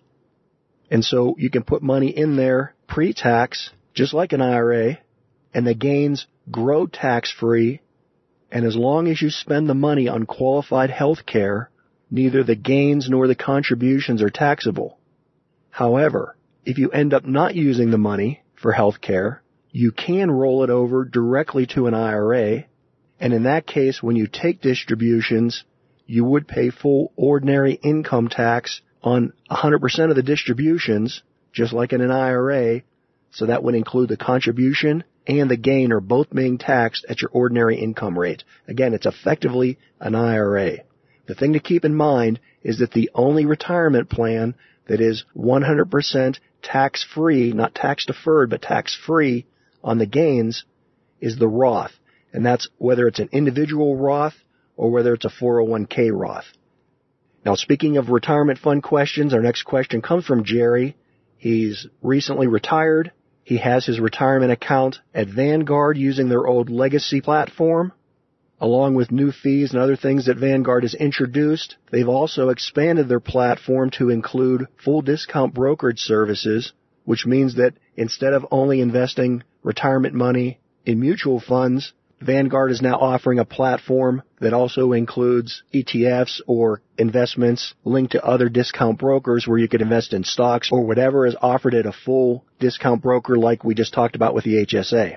And so you can put money in there pre-tax, just like an IRA, and the gains grow tax-free, and as long as you spend the money on qualified health care, neither the gains nor the contributions are taxable. However, if you end up not using the money for health care, you can roll it over directly to an IRA, and in that case, when you take distributions, you would pay full ordinary income tax on 100% of the distributions, just like in an IRA, so that would include the contribution and the gain are both being taxed at your ordinary income rate. Again, it's effectively an IRA. The thing to keep in mind is that the only retirement plan that is 100% tax-free, not tax-deferred, but tax-free on the gains is the Roth. And that's whether it's an individual Roth or whether it's a 401k Roth. Now, speaking of retirement fund questions, our next question comes from Jerry. He's recently retired. He has his retirement account at Vanguard using their old legacy platform. Along with new fees and other things that Vanguard has introduced, they've also expanded their platform to include full discount brokerage services, which means that instead of only investing retirement money in mutual funds, Vanguard is now offering a platform that also includes ETFs or investments linked to other discount brokers where you could invest in stocks or whatever is offered at a full discount broker like we just talked about with the HSA.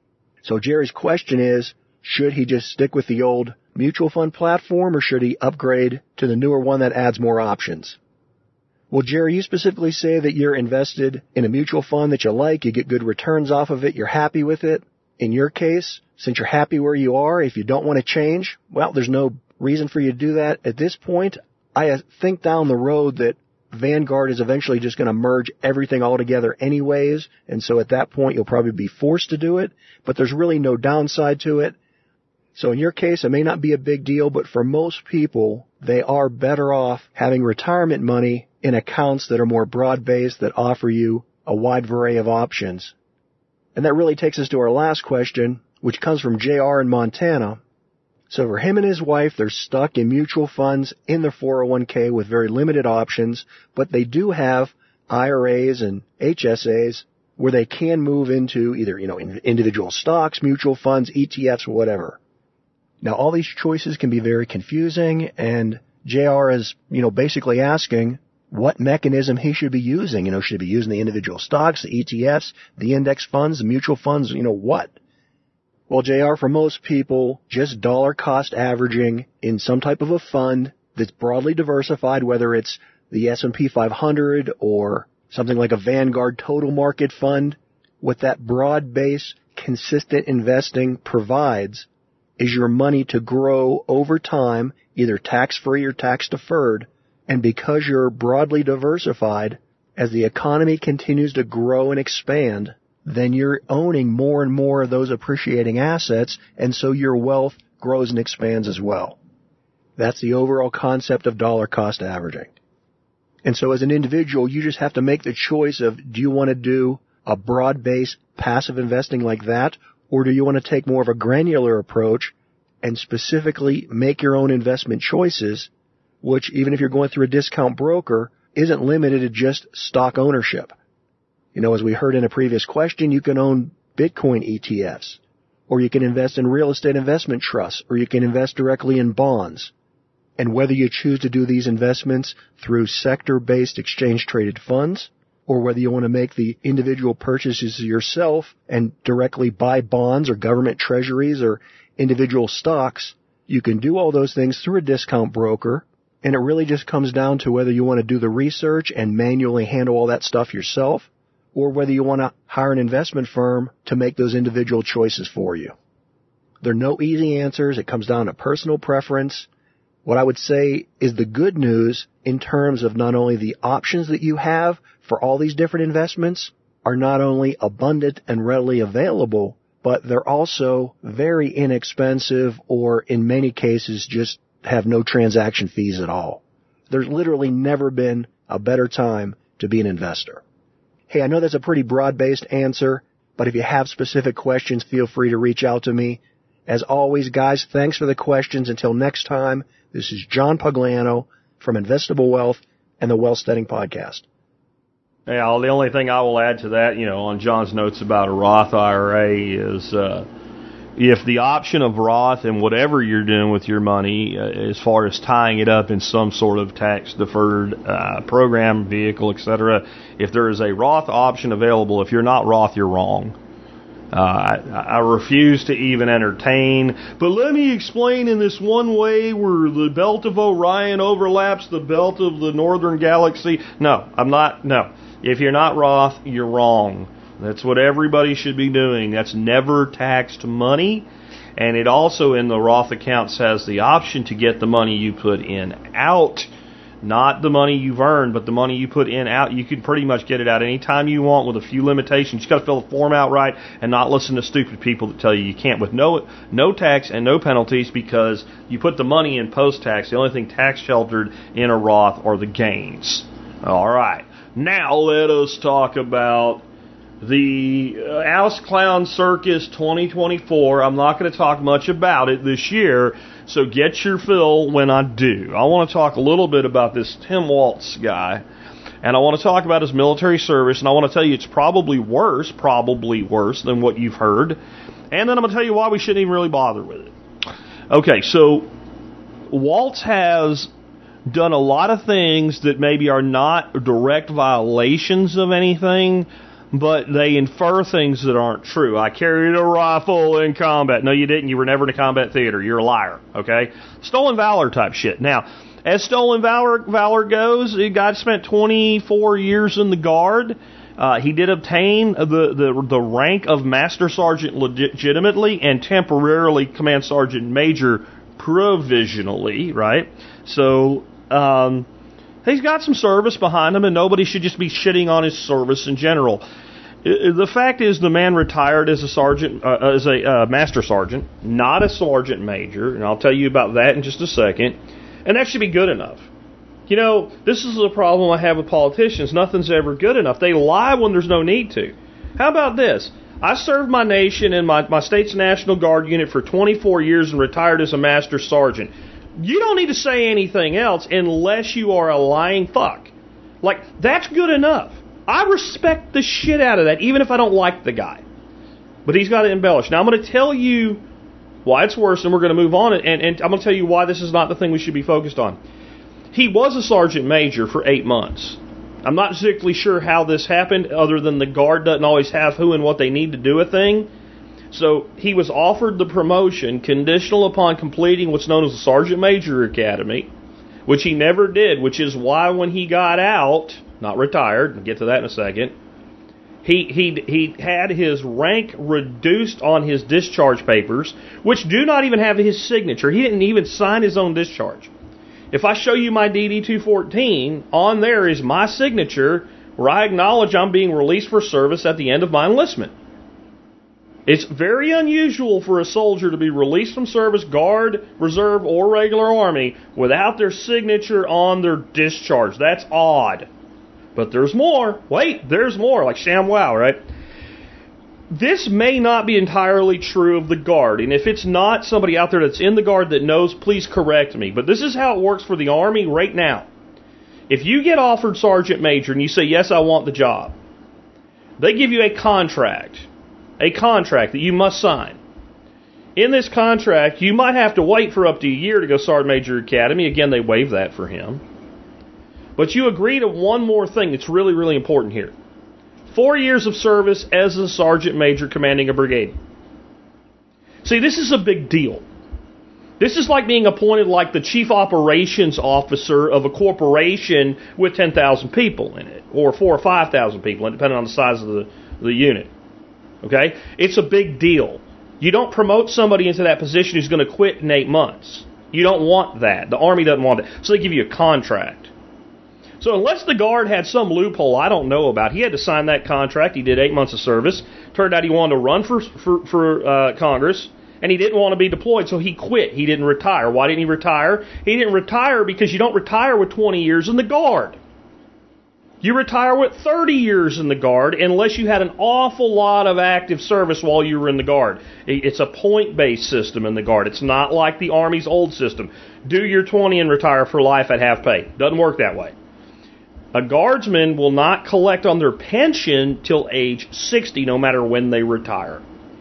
So Jerry's question is, should he just stick with the old mutual fund platform or should he upgrade to the newer one that adds more options? Well, Jerry, you specifically say that you're invested in a mutual fund that you like, you get good returns off of it, you're happy with it. In your case, since you're happy where you are, if you don't want to change, well, there's no reason for you to do that at this point. I think down the road that Vanguard is eventually just going to merge everything all together anyways, and so at that point you'll probably be forced to do it, but there's really no downside to it. So in your case, it may not be a big deal, but for most people, they are better off having retirement money in accounts that are more broad-based, that offer you a wide array of options. And that really takes us to our last question, which comes from JR in Montana. So for him and his wife, they're stuck in mutual funds in their 401k with very limited options, but they do have IRAs and HSAs where they can move into either, individual stocks, mutual funds, ETFs, whatever. Now, all these choices can be very confusing, and JR is, basically asking what mechanism he should be using. Should he be using the individual stocks, the ETFs, the index funds, the mutual funds, what? Well, JR, for most people, just dollar cost averaging in some type of a fund that's broadly diversified, whether it's the S&P 500 or something like a Vanguard total market fund, what that broad base, consistent investing provides is your money to grow over time, either tax-free or tax-deferred, and because you're broadly diversified, as the economy continues to grow and expand, then you're owning more and more of those appreciating assets, and so your wealth grows and expands as well. That's the overall concept of dollar cost averaging. And so as an individual, you just have to make the choice of, do you want to do a broad-based passive investing like that, or do you want to take more of a granular approach and specifically make your own investment choices, which, even if you're going through a discount broker, isn't limited to just stock ownership. As we heard in a previous question, you can own Bitcoin ETFs, or you can invest in real estate investment trusts, or you can invest directly in bonds. And whether you choose to do these investments through sector-based exchange-traded funds, or whether you want to make the individual purchases yourself and directly buy bonds or government treasuries or individual stocks, you can do all those things through a discount broker, and it really just comes down to whether you want to do the research and manually handle all that stuff yourself, or whether you want to hire an investment firm to make those individual choices for you. There are no easy answers. It comes down to personal preference. What I would say is the good news in terms of not only the options that you have for all these different investments are not only abundant and readily available, but they're also very inexpensive, or in many cases just have no transaction fees at all. There's literally never been a better time to be an investor. Hey, I know that's a pretty broad-based answer, but if you have specific questions, feel free to reach out to me. As always, guys, thanks for the questions. Until next time, this is John Pugliano from Investable Wealth and the Wealth Studying Podcast. Yeah, the only thing I will add to that, on John's notes about a Roth IRA is if the option of Roth and whatever you're doing with your money, as far as tying it up in some sort of tax-deferred program, vehicle, etc., if there is a Roth option available, if you're not Roth, you're wrong. I refuse to even entertain, but let me explain in this one way where the belt of Orion overlaps the belt of the northern galaxy. No, I'm not. No. If you're not Roth, you're wrong. That's what everybody should be doing. That's never taxed money. And it also, in the Roth accounts, has the option to get the money you put in out. Not the money you've earned, but the money you put in out. You can pretty much get it out anytime you want with a few limitations. You've got to fill the form out right and not listen to stupid people that tell you can't, with no tax and no penalties, because you put the money in post-tax. The only thing tax sheltered in a Roth are the gains. All right. Now let us talk about the Alice Clown Circus 2024. I'm not going to talk much about it this year, so get your fill when I do. I want to talk a little bit about this Tim Waltz guy, and I want to talk about his military service, and I want to tell you it's probably worse than what you've heard. And then I'm going to tell you why we shouldn't even really bother with it. Okay, so Waltz has done a lot of things that maybe are not direct violations of anything, but they infer things that aren't true. I carried a rifle in combat. No, you didn't. You were never in a combat theater. You're a liar, okay? Stolen valor type shit. Now, as stolen valor goes, the guy spent 24 years in the Guard. He did obtain the rank of Master Sergeant legitimately and temporarily Command Sergeant Major provisionally, right? So, he's got some service behind him, and nobody should just be shitting on his service in general. The fact is, the man retired as a sergeant, as a master sergeant, not a sergeant major, and I'll tell you about that in just a second. And that should be good enough. You know, this is the problem I have with politicians. Nothing's ever good enough. They lie when there's no need to. How about this? I served my nation in my state's National Guard unit for 24 years and retired as a master sergeant. You don't need to say anything else unless you are a lying fuck. Like, that's good enough. I respect the shit out of that, even if I don't like the guy. But he's got to embellish. Now, I'm going to tell you why it's worse, and we're going to move on, and I'm going to tell you why this is not the thing we should be focused on. He was a sergeant major for 8 months. I'm not exactly sure how this happened, other than the Guard doesn't always have who and what they need to do a thing. So he was offered the promotion conditional upon completing what's known as the Sergeant Major Academy, which he never did, which is why when he got out, not retired, we'll get to that in a second, he had his rank reduced on his discharge papers, which do not even have his signature. He didn't even sign his own discharge. If I show you my DD-214, on there is my signature where I acknowledge I'm being released for service at the end of my enlistment. It's very unusual for a soldier to be released from service, Guard, Reserve, or regular Army without their signature on their discharge. That's odd. But there's more. Wait, there's more, like ShamWow, right? This may not be entirely true of the Guard, and if it's not, somebody out there that's in the Guard that knows, please correct me. But this is how it works for the Army right now. If you get offered Sergeant Major and you say, yes, I want the job, they give you a contract that you must sign. In this contract, you might have to wait for up to a year to go Sergeant Major Academy. Again, they waive that for him. But you agree to one more thing that's really, really important here. 4 years of service as a Sergeant Major commanding a brigade. See, this is a big deal. This is like being appointed like the Chief Operations Officer of a corporation with 10,000 people in it, or 4,000 or 5,000 people, depending on the size of the unit. Okay? It's a big deal. You don't promote somebody into that position who's going to quit in 8 months. You don't want that. The Army doesn't want it. So they give you a contract. So unless the Guard had some loophole I don't know about, he had to sign that contract. He did 8 months of service. Turned out he wanted to run for Congress, and he didn't want to be deployed, so he quit. He didn't retire. Why didn't he retire? He didn't retire because you don't retire with 20 years in the Guard. You retire with 30 years in the Guard unless you had an awful lot of active service while you were in the Guard. It's a point-based system in the Guard. It's not like the Army's old system. Do your 20 and retire for life at half pay. Doesn't work that way. A Guardsman will not collect on their pension till age 60, no matter when they retire.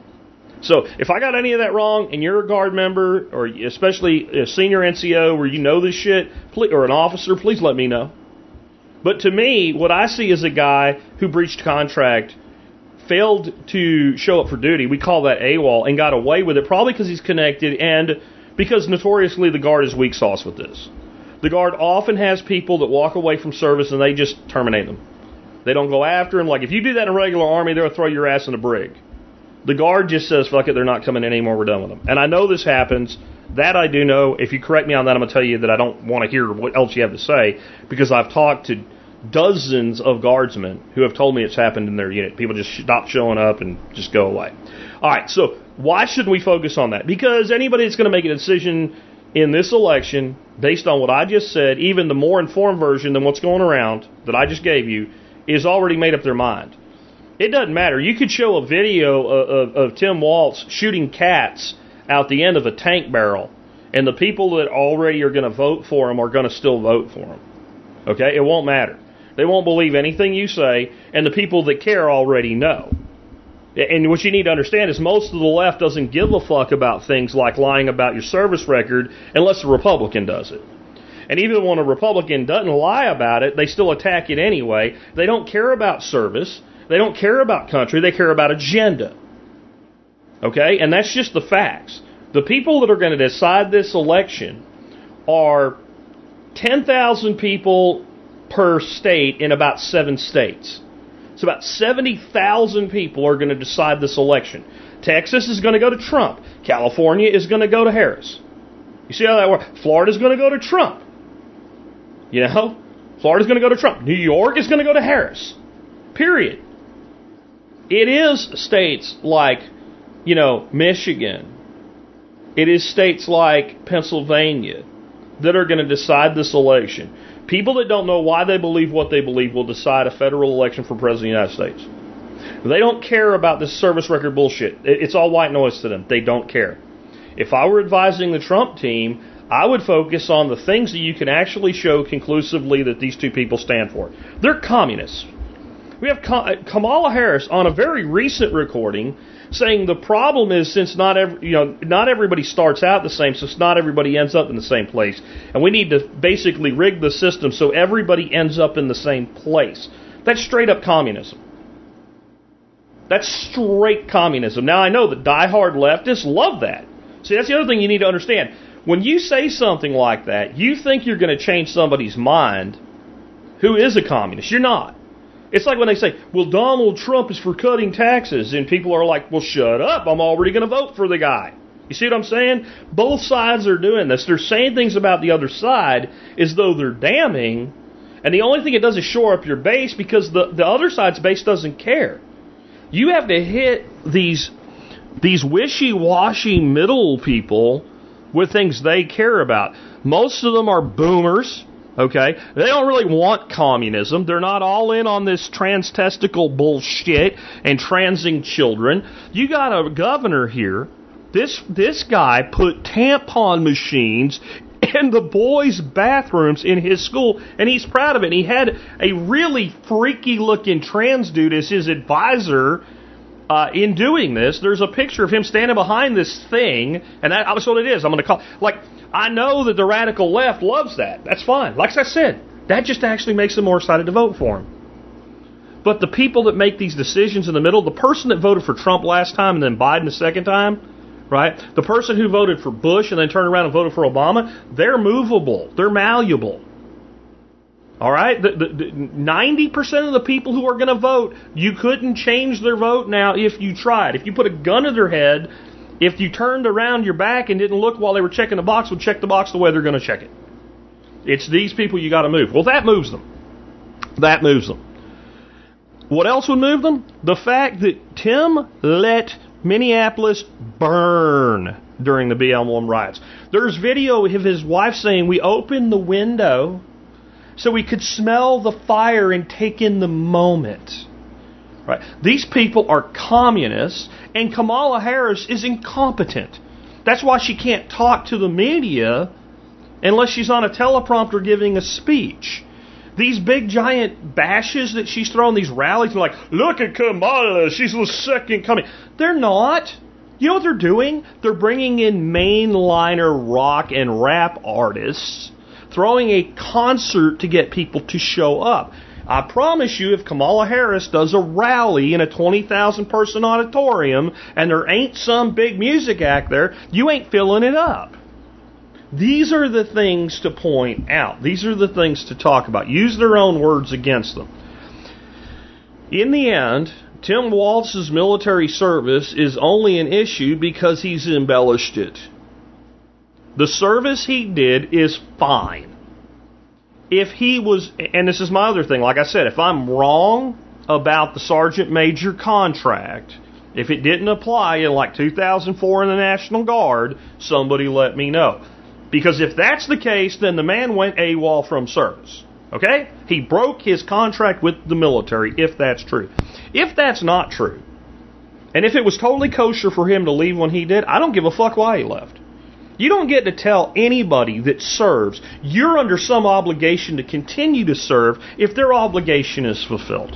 So, if I got any of that wrong, and you're a Guard member, or especially a senior NCO where you know this shit, or an officer, please let me know. But to me, what I see is a guy who breached contract, failed to show up for duty, we call that AWOL, and got away with it, probably because he's connected, and because notoriously the Guard is weak sauce with this. The Guard often has people that walk away from service and they just terminate them. They don't go after them. Like, if you do that in a regular Army, they'll throw your ass in a brig. The Guard just says, fuck it, they're not coming in anymore, we're done with them. And I know this happens. That I do know. If you correct me on that, I'm going to tell you that I don't want to hear what else you have to say, because I've talked to dozens of Guardsmen who have told me it's happened in their unit. People just stop showing up and just go away. All right, so why should we focus on that? Because anybody that's going to make a decision in this election, based on what I just said, even the more informed version than what's going around that I just gave you, is already made up their mind. It doesn't matter. You could show a video of Tim Waltz shooting cats out the end of a tank barrel, and the people that already are going to vote for him are going to still vote for him. Okay? It won't matter. They won't believe anything you say, and the people that care already know. And what you need to understand is most of the left doesn't give a fuck about things like lying about your service record unless a Republican does it. And even when a Republican doesn't lie about it, they still attack it anyway. They don't care about service. They don't care about country. They care about agenda. Okay? And that's just the facts. The people that are going to decide this election are 10,000 people per state in about 7 states. So about 70,000 people are going to decide this election. Texas is going to go to Trump. California is going to go to Harris. You see how that works? Florida's going to go to Trump. You know? Florida's going to go to Trump. New York is going to go to Harris. Period. It is states like, you know, Michigan. It is states like Pennsylvania that are going to decide this election. People that don't know why they believe what they believe will decide a federal election for President of the United States. They don't care about this service record bullshit. It's all white noise to them. They don't care. If I were advising the Trump team, I would focus on the things that you can actually show conclusively that these two people stand for. They're communists. We have Kamala Harris on a very recent recording saying the problem is since not everybody starts out the same, so not everybody ends up in the same place, and we need to basically rig the system so everybody ends up in the same place. That's straight up communism. That's straight communism. Now I know that diehard leftists love that. See, that's the other thing you need to understand. When you say something like that, you think you're going to change somebody's mind who is a communist. You're not. It's like when they say, well, Donald Trump is for cutting taxes, and people are like, well, shut up, I'm already going to vote for the guy. You see what I'm saying? Both sides are doing this. They're saying things about the other side as though they're damning, and the only thing it does is shore up your base because the other side's base doesn't care. You have to hit these wishy-washy middle people with things they care about. Most of them are boomers. Okay, they don't really want communism. They're not all in on this trans-testicle bullshit and transing children. You got a governor here. This guy put tampon machines in the boys' bathrooms in his school, and he's proud of it. And he had a really freaky-looking trans dude as his advisor in doing this. There's a picture of him standing behind this thing, and that's what it is. I'm going to call I know that the radical left loves that. That's fine. Like I said, that just actually makes them more excited to vote for him. But the people that make these decisions in the middle, the person that voted for Trump last time and then Biden the second time, right? The person who voted for Bush and then turned around and voted for Obama, they're movable. They're malleable. All right? The 90% of the people who are going to vote, you couldn't change their vote now if you tried. If you put a gun to their head, if you turned around your back and didn't look while they were checking the box, would check the box the way they're going to check it. It's these people you got to move. Well, that moves them. That moves them. What else would move them? The fact that Tim let Minneapolis burn during the BLM riots. There's video of his wife saying, we opened the window so we could smell the fire and take in the moment. Right. These people are communists, and Kamala Harris is incompetent. That's why she can't talk to the media unless she's on a teleprompter giving a speech. These big giant bashes that she's throwing, these rallies, are like, look at Kamala, she's the second coming. They're not. You know what they're doing? They're bringing in mainliner rock and rap artists, throwing a concert to get people to show up. I promise you, if Kamala Harris does a rally in a 20,000 person auditorium and there ain't some big music act there, you ain't filling it up. These are the things to point out. These are the things to talk about. Use their own words against them. In the end, Tim Walz's military service is only an issue because he's embellished it. The service he did is fine. If he was, and this is my other thing, like I said, if I'm wrong about the Sergeant Major contract, if it didn't apply in like 2004 in the National Guard, somebody let me know. Because if that's the case, then the man went AWOL from service. Okay? He broke his contract with the military, if that's true. If that's not true, and if it was totally kosher for him to leave when he did, I don't give a fuck why he left. You don't get to tell anybody that serves you're under some obligation to continue to serve if their obligation is fulfilled.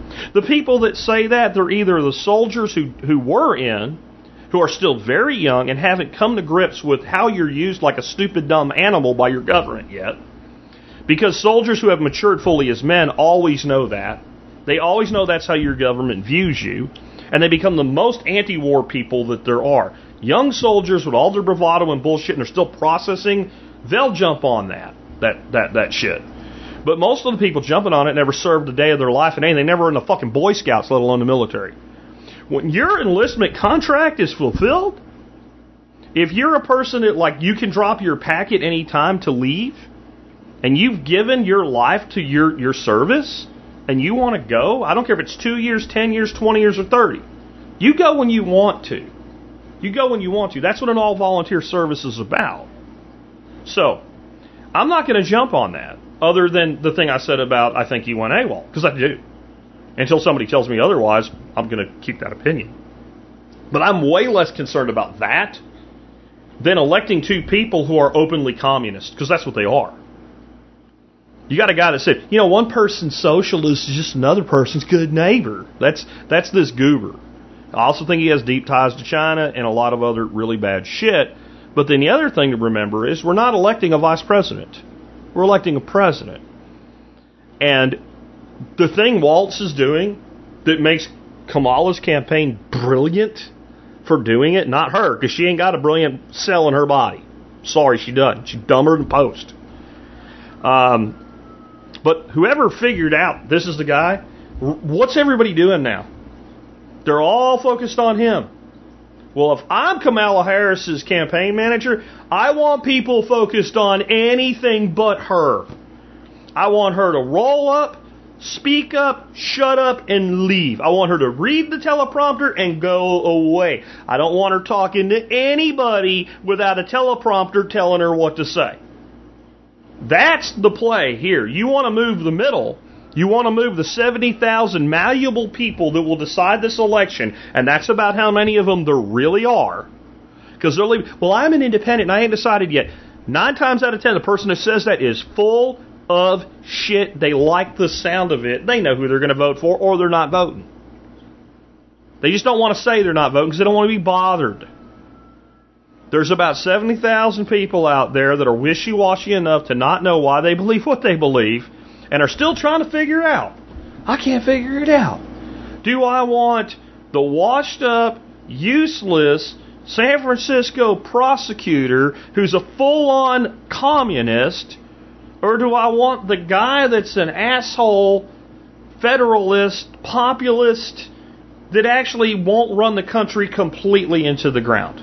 The people that say that, they're either the soldiers who were in, who are still very young and haven't come to grips with how you're used like a stupid, dumb animal by your government yet. Because soldiers who have matured fully as men always know that. They always know that's how your government views you. And they become the most anti-war people that there are. Young soldiers with all their bravado and bullshit, and they're still processing, they'll jump on that shit. But most of the people jumping on it never served a day of their life in anything. They never were in the fucking Boy Scouts, let alone the military. When your enlistment contract is fulfilled, if you're a person that, like, you can drop your packet any time to leave, and you've given your life to your service, and you want to go, I don't care if it's 2 years, 10 years, 20 years, or 30. You go when you want to. You go when you want to. That's what an all-volunteer service is about. So, I'm not going to jump on that, other than the thing I said about I think he went AWOL, because I do. Until somebody tells me otherwise, I'm going to keep that opinion. But I'm way less concerned about that than electing two people who are openly communist, because that's what they are. You got a guy that said, one person's socialist is just another person's good neighbor. That's this goober. I also think he has deep ties to China and a lot of other really bad shit. But then the other thing to remember is we're not electing a vice president. We're electing a president. And the thing Waltz is doing that makes Kamala's campaign brilliant for doing it, not her, because she ain't got a brilliant cell in her body. Sorry, she doesn't. She's dumber than post. But whoever figured out this is the guy, what's everybody doing now? They're all focused on him. Well, if I'm Kamala Harris's campaign manager, I want people focused on anything but her. I want her to roll up, speak up, shut up, and leave. I want her to read the teleprompter and go away. I don't want her talking to anybody without a teleprompter telling her what to say. That's the play here. You want to move the middle. You want to move the 70,000 malleable people that will decide this election, and that's about how many of them there really are. Because they're leaving, well, I'm an independent and I ain't decided yet. 9 times out of 10, the person that says that is full of shit. They like the sound of it. They know who they're going to vote for, or they're not voting. They just don't want to say they're not voting because they don't want to be bothered. There's about 70,000 people out there that are wishy-washy enough to not know why they believe what they believe and are still trying to figure it out. I can't figure it out. Do I want the washed-up, useless San Francisco prosecutor who's a full-on communist, or do I want the guy that's an asshole, federalist, populist, that actually won't run the country completely into the ground?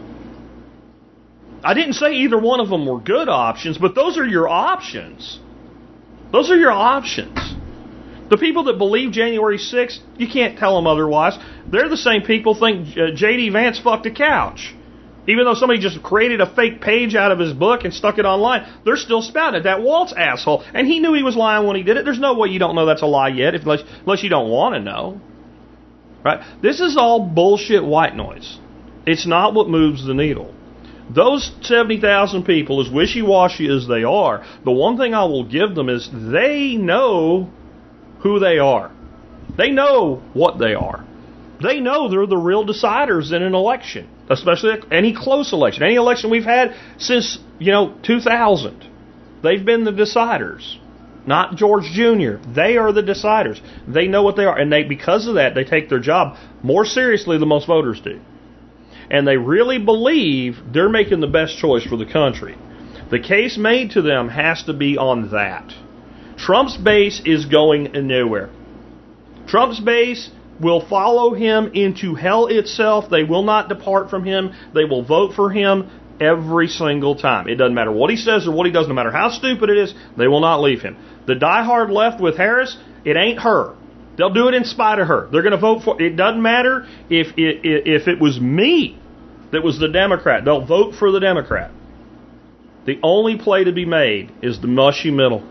I didn't say either one of them were good options, but those are your options. Those are your options. The people that believe January 6th, you can't tell them otherwise. They're the same people who think J.D. Vance fucked a couch. Even though somebody just created a fake page out of his book and stuck it online, they're still spouting that Walt's asshole. And he knew he was lying when he did it. There's no way you don't know that's a lie yet, unless you don't want to know. Right? This is all bullshit white noise. It's not what moves the needle. Those 70,000 people, as wishy-washy as they are, the one thing I will give them is they know who they are. They know what they are. They know they're the real deciders in an election, especially any close election. Any election we've had since, 2000. They've been the deciders, not George Jr. They are the deciders. They know what they are, and because of that, they take their job more seriously than most voters do. And they really believe they're making the best choice for the country. The case made to them has to be on that. Trump's base is going nowhere. Trump's base will follow him into hell itself. They will not depart from him. They will vote for him every single time. It doesn't matter what he says or what he does, no matter how stupid it is, they will not leave him. The diehard left with Harris, it ain't her. They'll do it in spite of her. They're going to vote for it. Doesn't matter if it was me that was the Democrat. They'll vote for the Democrat. The only play to be made is the mushy middle.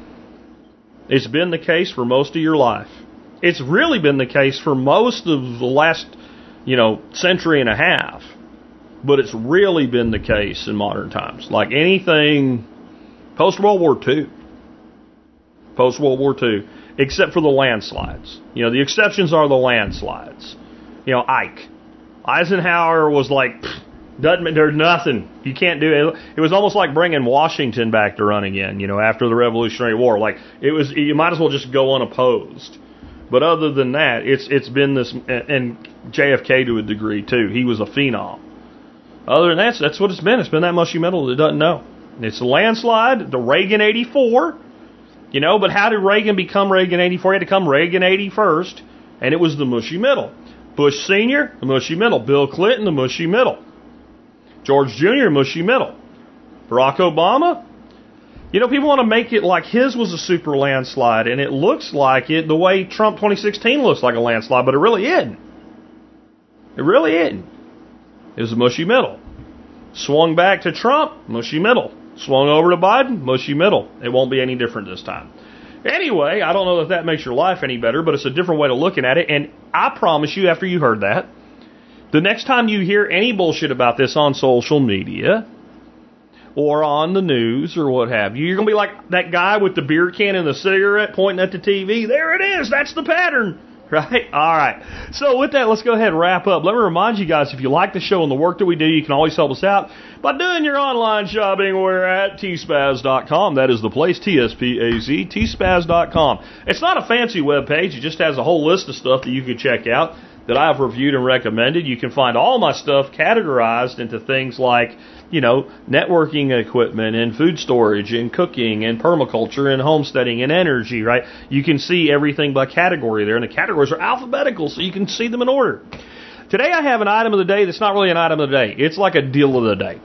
It's been the case for most of your life. It's really been the case for most of the last, century and a half. But it's really been the case in modern times. Like anything post-World War II. Post-World War II. except for the landslides. You know, the exceptions are the landslides. You know, Ike. Eisenhower was like, there's nothing. You can't do it. It was almost like bringing Washington back to run again, you know, after the Revolutionary War. Like, it was, you might as well just go unopposed. But other than that, it's been this, and JFK to a degree too. He was a phenom. Other than that, that's what it's been. It's been that mushy middle that doesn't know. It's a landslide, the Reagan 84, you know, but how did Reagan become Reagan 84? He had to come Reagan 80 first, and it was the mushy middle. Bush Sr., the mushy middle. Bill Clinton, the mushy middle. George Jr., mushy middle. Barack Obama, you know, people want to make it like his was a super landslide, and it looks like it the way Trump 2016 looks like a landslide, but it really isn't. It really isn't. It was a mushy middle. Swung back to Trump, mushy middle. Swung over to Biden, mushy middle. It won't be any different this time. Anyway, I don't know if that makes your life any better, but it's a different way to looking at it, and I promise you, after you heard that, the next time you hear any bullshit about this on social media or on the news or what have you, you're going to be like that guy with the beer can and the cigarette pointing at the TV. There it is. That's the pattern. Right? All right. So with that, let's go ahead and wrap up. Let me remind you guys, if you like the show and the work that we do, you can always help us out by doing your online shopping. We're at tspaz.com. That is the place, T-S-P-A-Z, tspaz.com. It's not a fancy web page. It just has a whole list of stuff that you can check out that I've reviewed and recommended. You can find all my stuff categorized into things like, you know, networking equipment and food storage and cooking and permaculture and homesteading and energy, right? You can see everything by category there, and the categories are alphabetical, so you can see them in order. Today I have an item of the day that's not really an item of the day. It's like a deal of the day.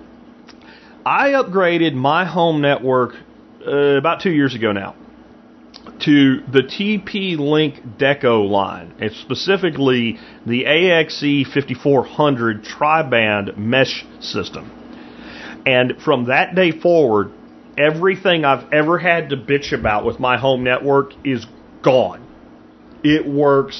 I upgraded my home network about 2 years ago now to the TP-Link Deco line. It's specifically the AXE 5400 tri-band mesh system. And from that day forward, everything I've ever had to bitch about with my home network is gone. It works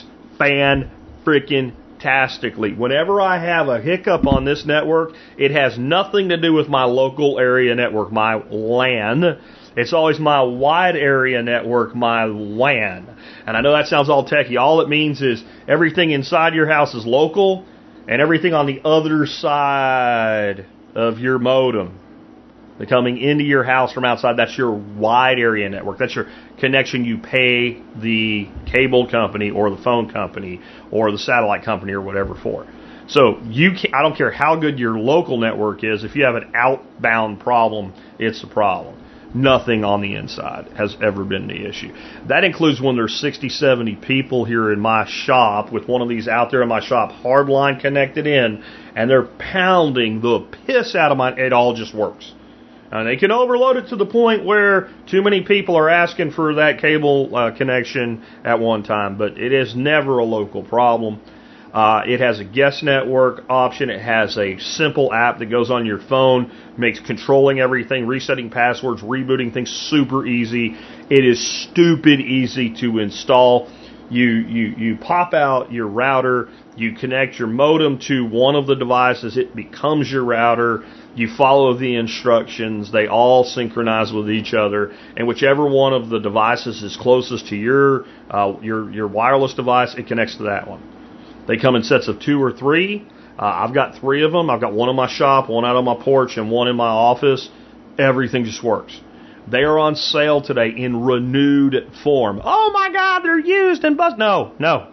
fan-freaking-tastically. Whenever I have a hiccup on this network, it has nothing to do with my local area network, my LAN. It's always my wide area network, my LAN. And I know that sounds all techie. All it means is everything inside your house is local, and everything on the other side of your modem, the coming into your house from outside, that's your wide area network. That's your connection you pay the cable company or the phone company or the satellite company or whatever for. So I don't care how good your local network is, if you have an outbound problem, it's a problem. Nothing on the inside has ever been the issue. That includes when there's 60, 70 people here in my shop with one of these out there in my shop, hardline connected in, and they're pounding the piss out of it all just works. And they can overload it to the point where too many people are asking for that cable connection at one time, but it is never a local problem. It has a guest network option. It has a simple app that goes on your phone, makes controlling everything, resetting passwords, rebooting things super easy. It is stupid easy to install. You pop out your router, you connect your modem to one of the devices, it becomes your router. You follow the instructions, they all synchronize with each other, and whichever one of the devices is closest to your wireless device, it connects to that one. They come in sets of 2 or 3. I've got 3 of them. I've got one in my shop, one out on my porch, and one in my office. Everything just works. They are on sale today in renewed form. Oh my God, they're used and bust. No.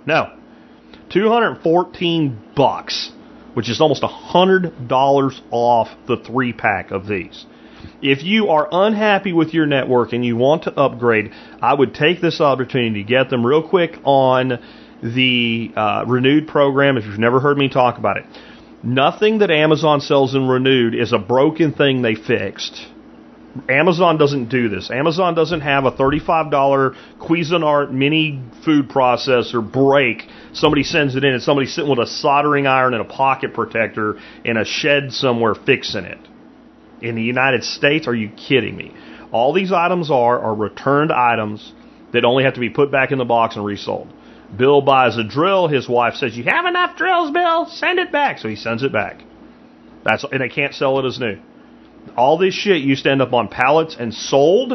$214, which is almost $100 off the 3-pack of these. If you are unhappy with your network and you want to upgrade, I would take this opportunity to get them real quick on the Renewed program, if you've never heard me talk about it. Nothing that Amazon sells in Renewed is a broken thing they fixed. Amazon doesn't do this. Amazon doesn't have a $35 Cuisinart mini food processor break. Somebody sends it in and somebody's sitting with a soldering iron and a pocket protector in a shed somewhere fixing it. In the United States, are you kidding me? All these items are returned items that only have to be put back in the box and resold. Bill buys a drill. His wife says, "You have enough drills, Bill? Send it back." So he sends it back. And they can't sell it as new. All this shit used to end up on pallets and sold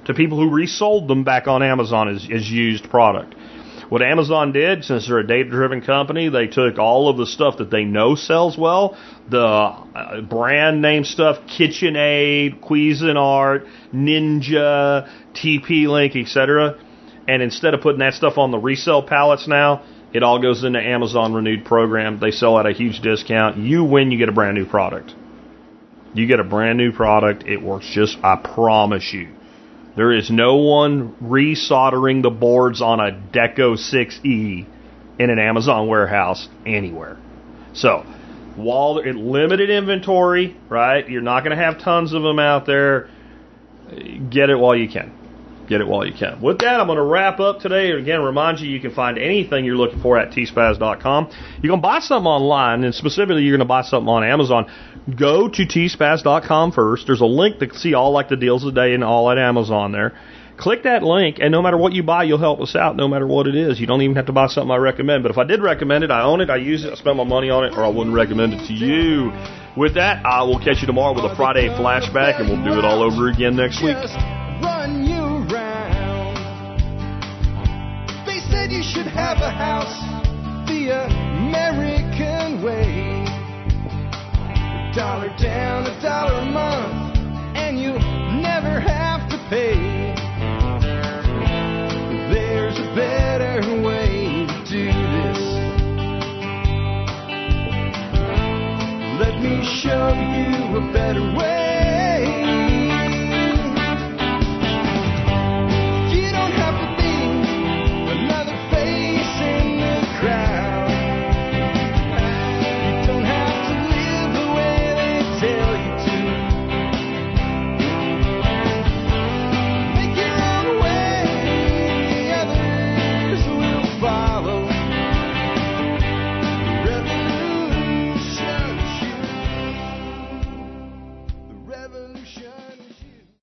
to people who resold them back on Amazon as used product. What Amazon did, since they're a data-driven company, they took all of the stuff that they know sells well, the brand name stuff, KitchenAid, Cuisinart, Ninja, TP-Link, etc., and instead of putting that stuff on the resale pallets now, it all goes into Amazon Renewed program. They sell at a huge discount. You win, you get a brand new product. You get a brand new product. It works just, I promise you. There is no one resoldering the boards on a Deco 6E in an Amazon warehouse anywhere. So, while it limited inventory, right, you're not going to have tons of them out there. Get it while you can. Get it while you can. With that, I'm going to wrap up today. Again, remind you can find anything you're looking for at tspaz.com. You're going to buy something online, and specifically you're going to buy something on Amazon. Go to tspaz.com first. There's a link to see all like the deals of the day and all at Amazon there. Click that link, and no matter what you buy, you'll help us out no matter what it is. You don't even have to buy something I recommend. But if I did recommend it, I own it, I use it, I spend my money on it, or I wouldn't recommend it to you. With that, I will catch you tomorrow with a Friday flashback, and we'll do it all over again next week. Just run you around. They said you should have a house the American way. $1 down, $1 a month, and you'll never have to pay. There's a better way to do this. Let me show you a better way.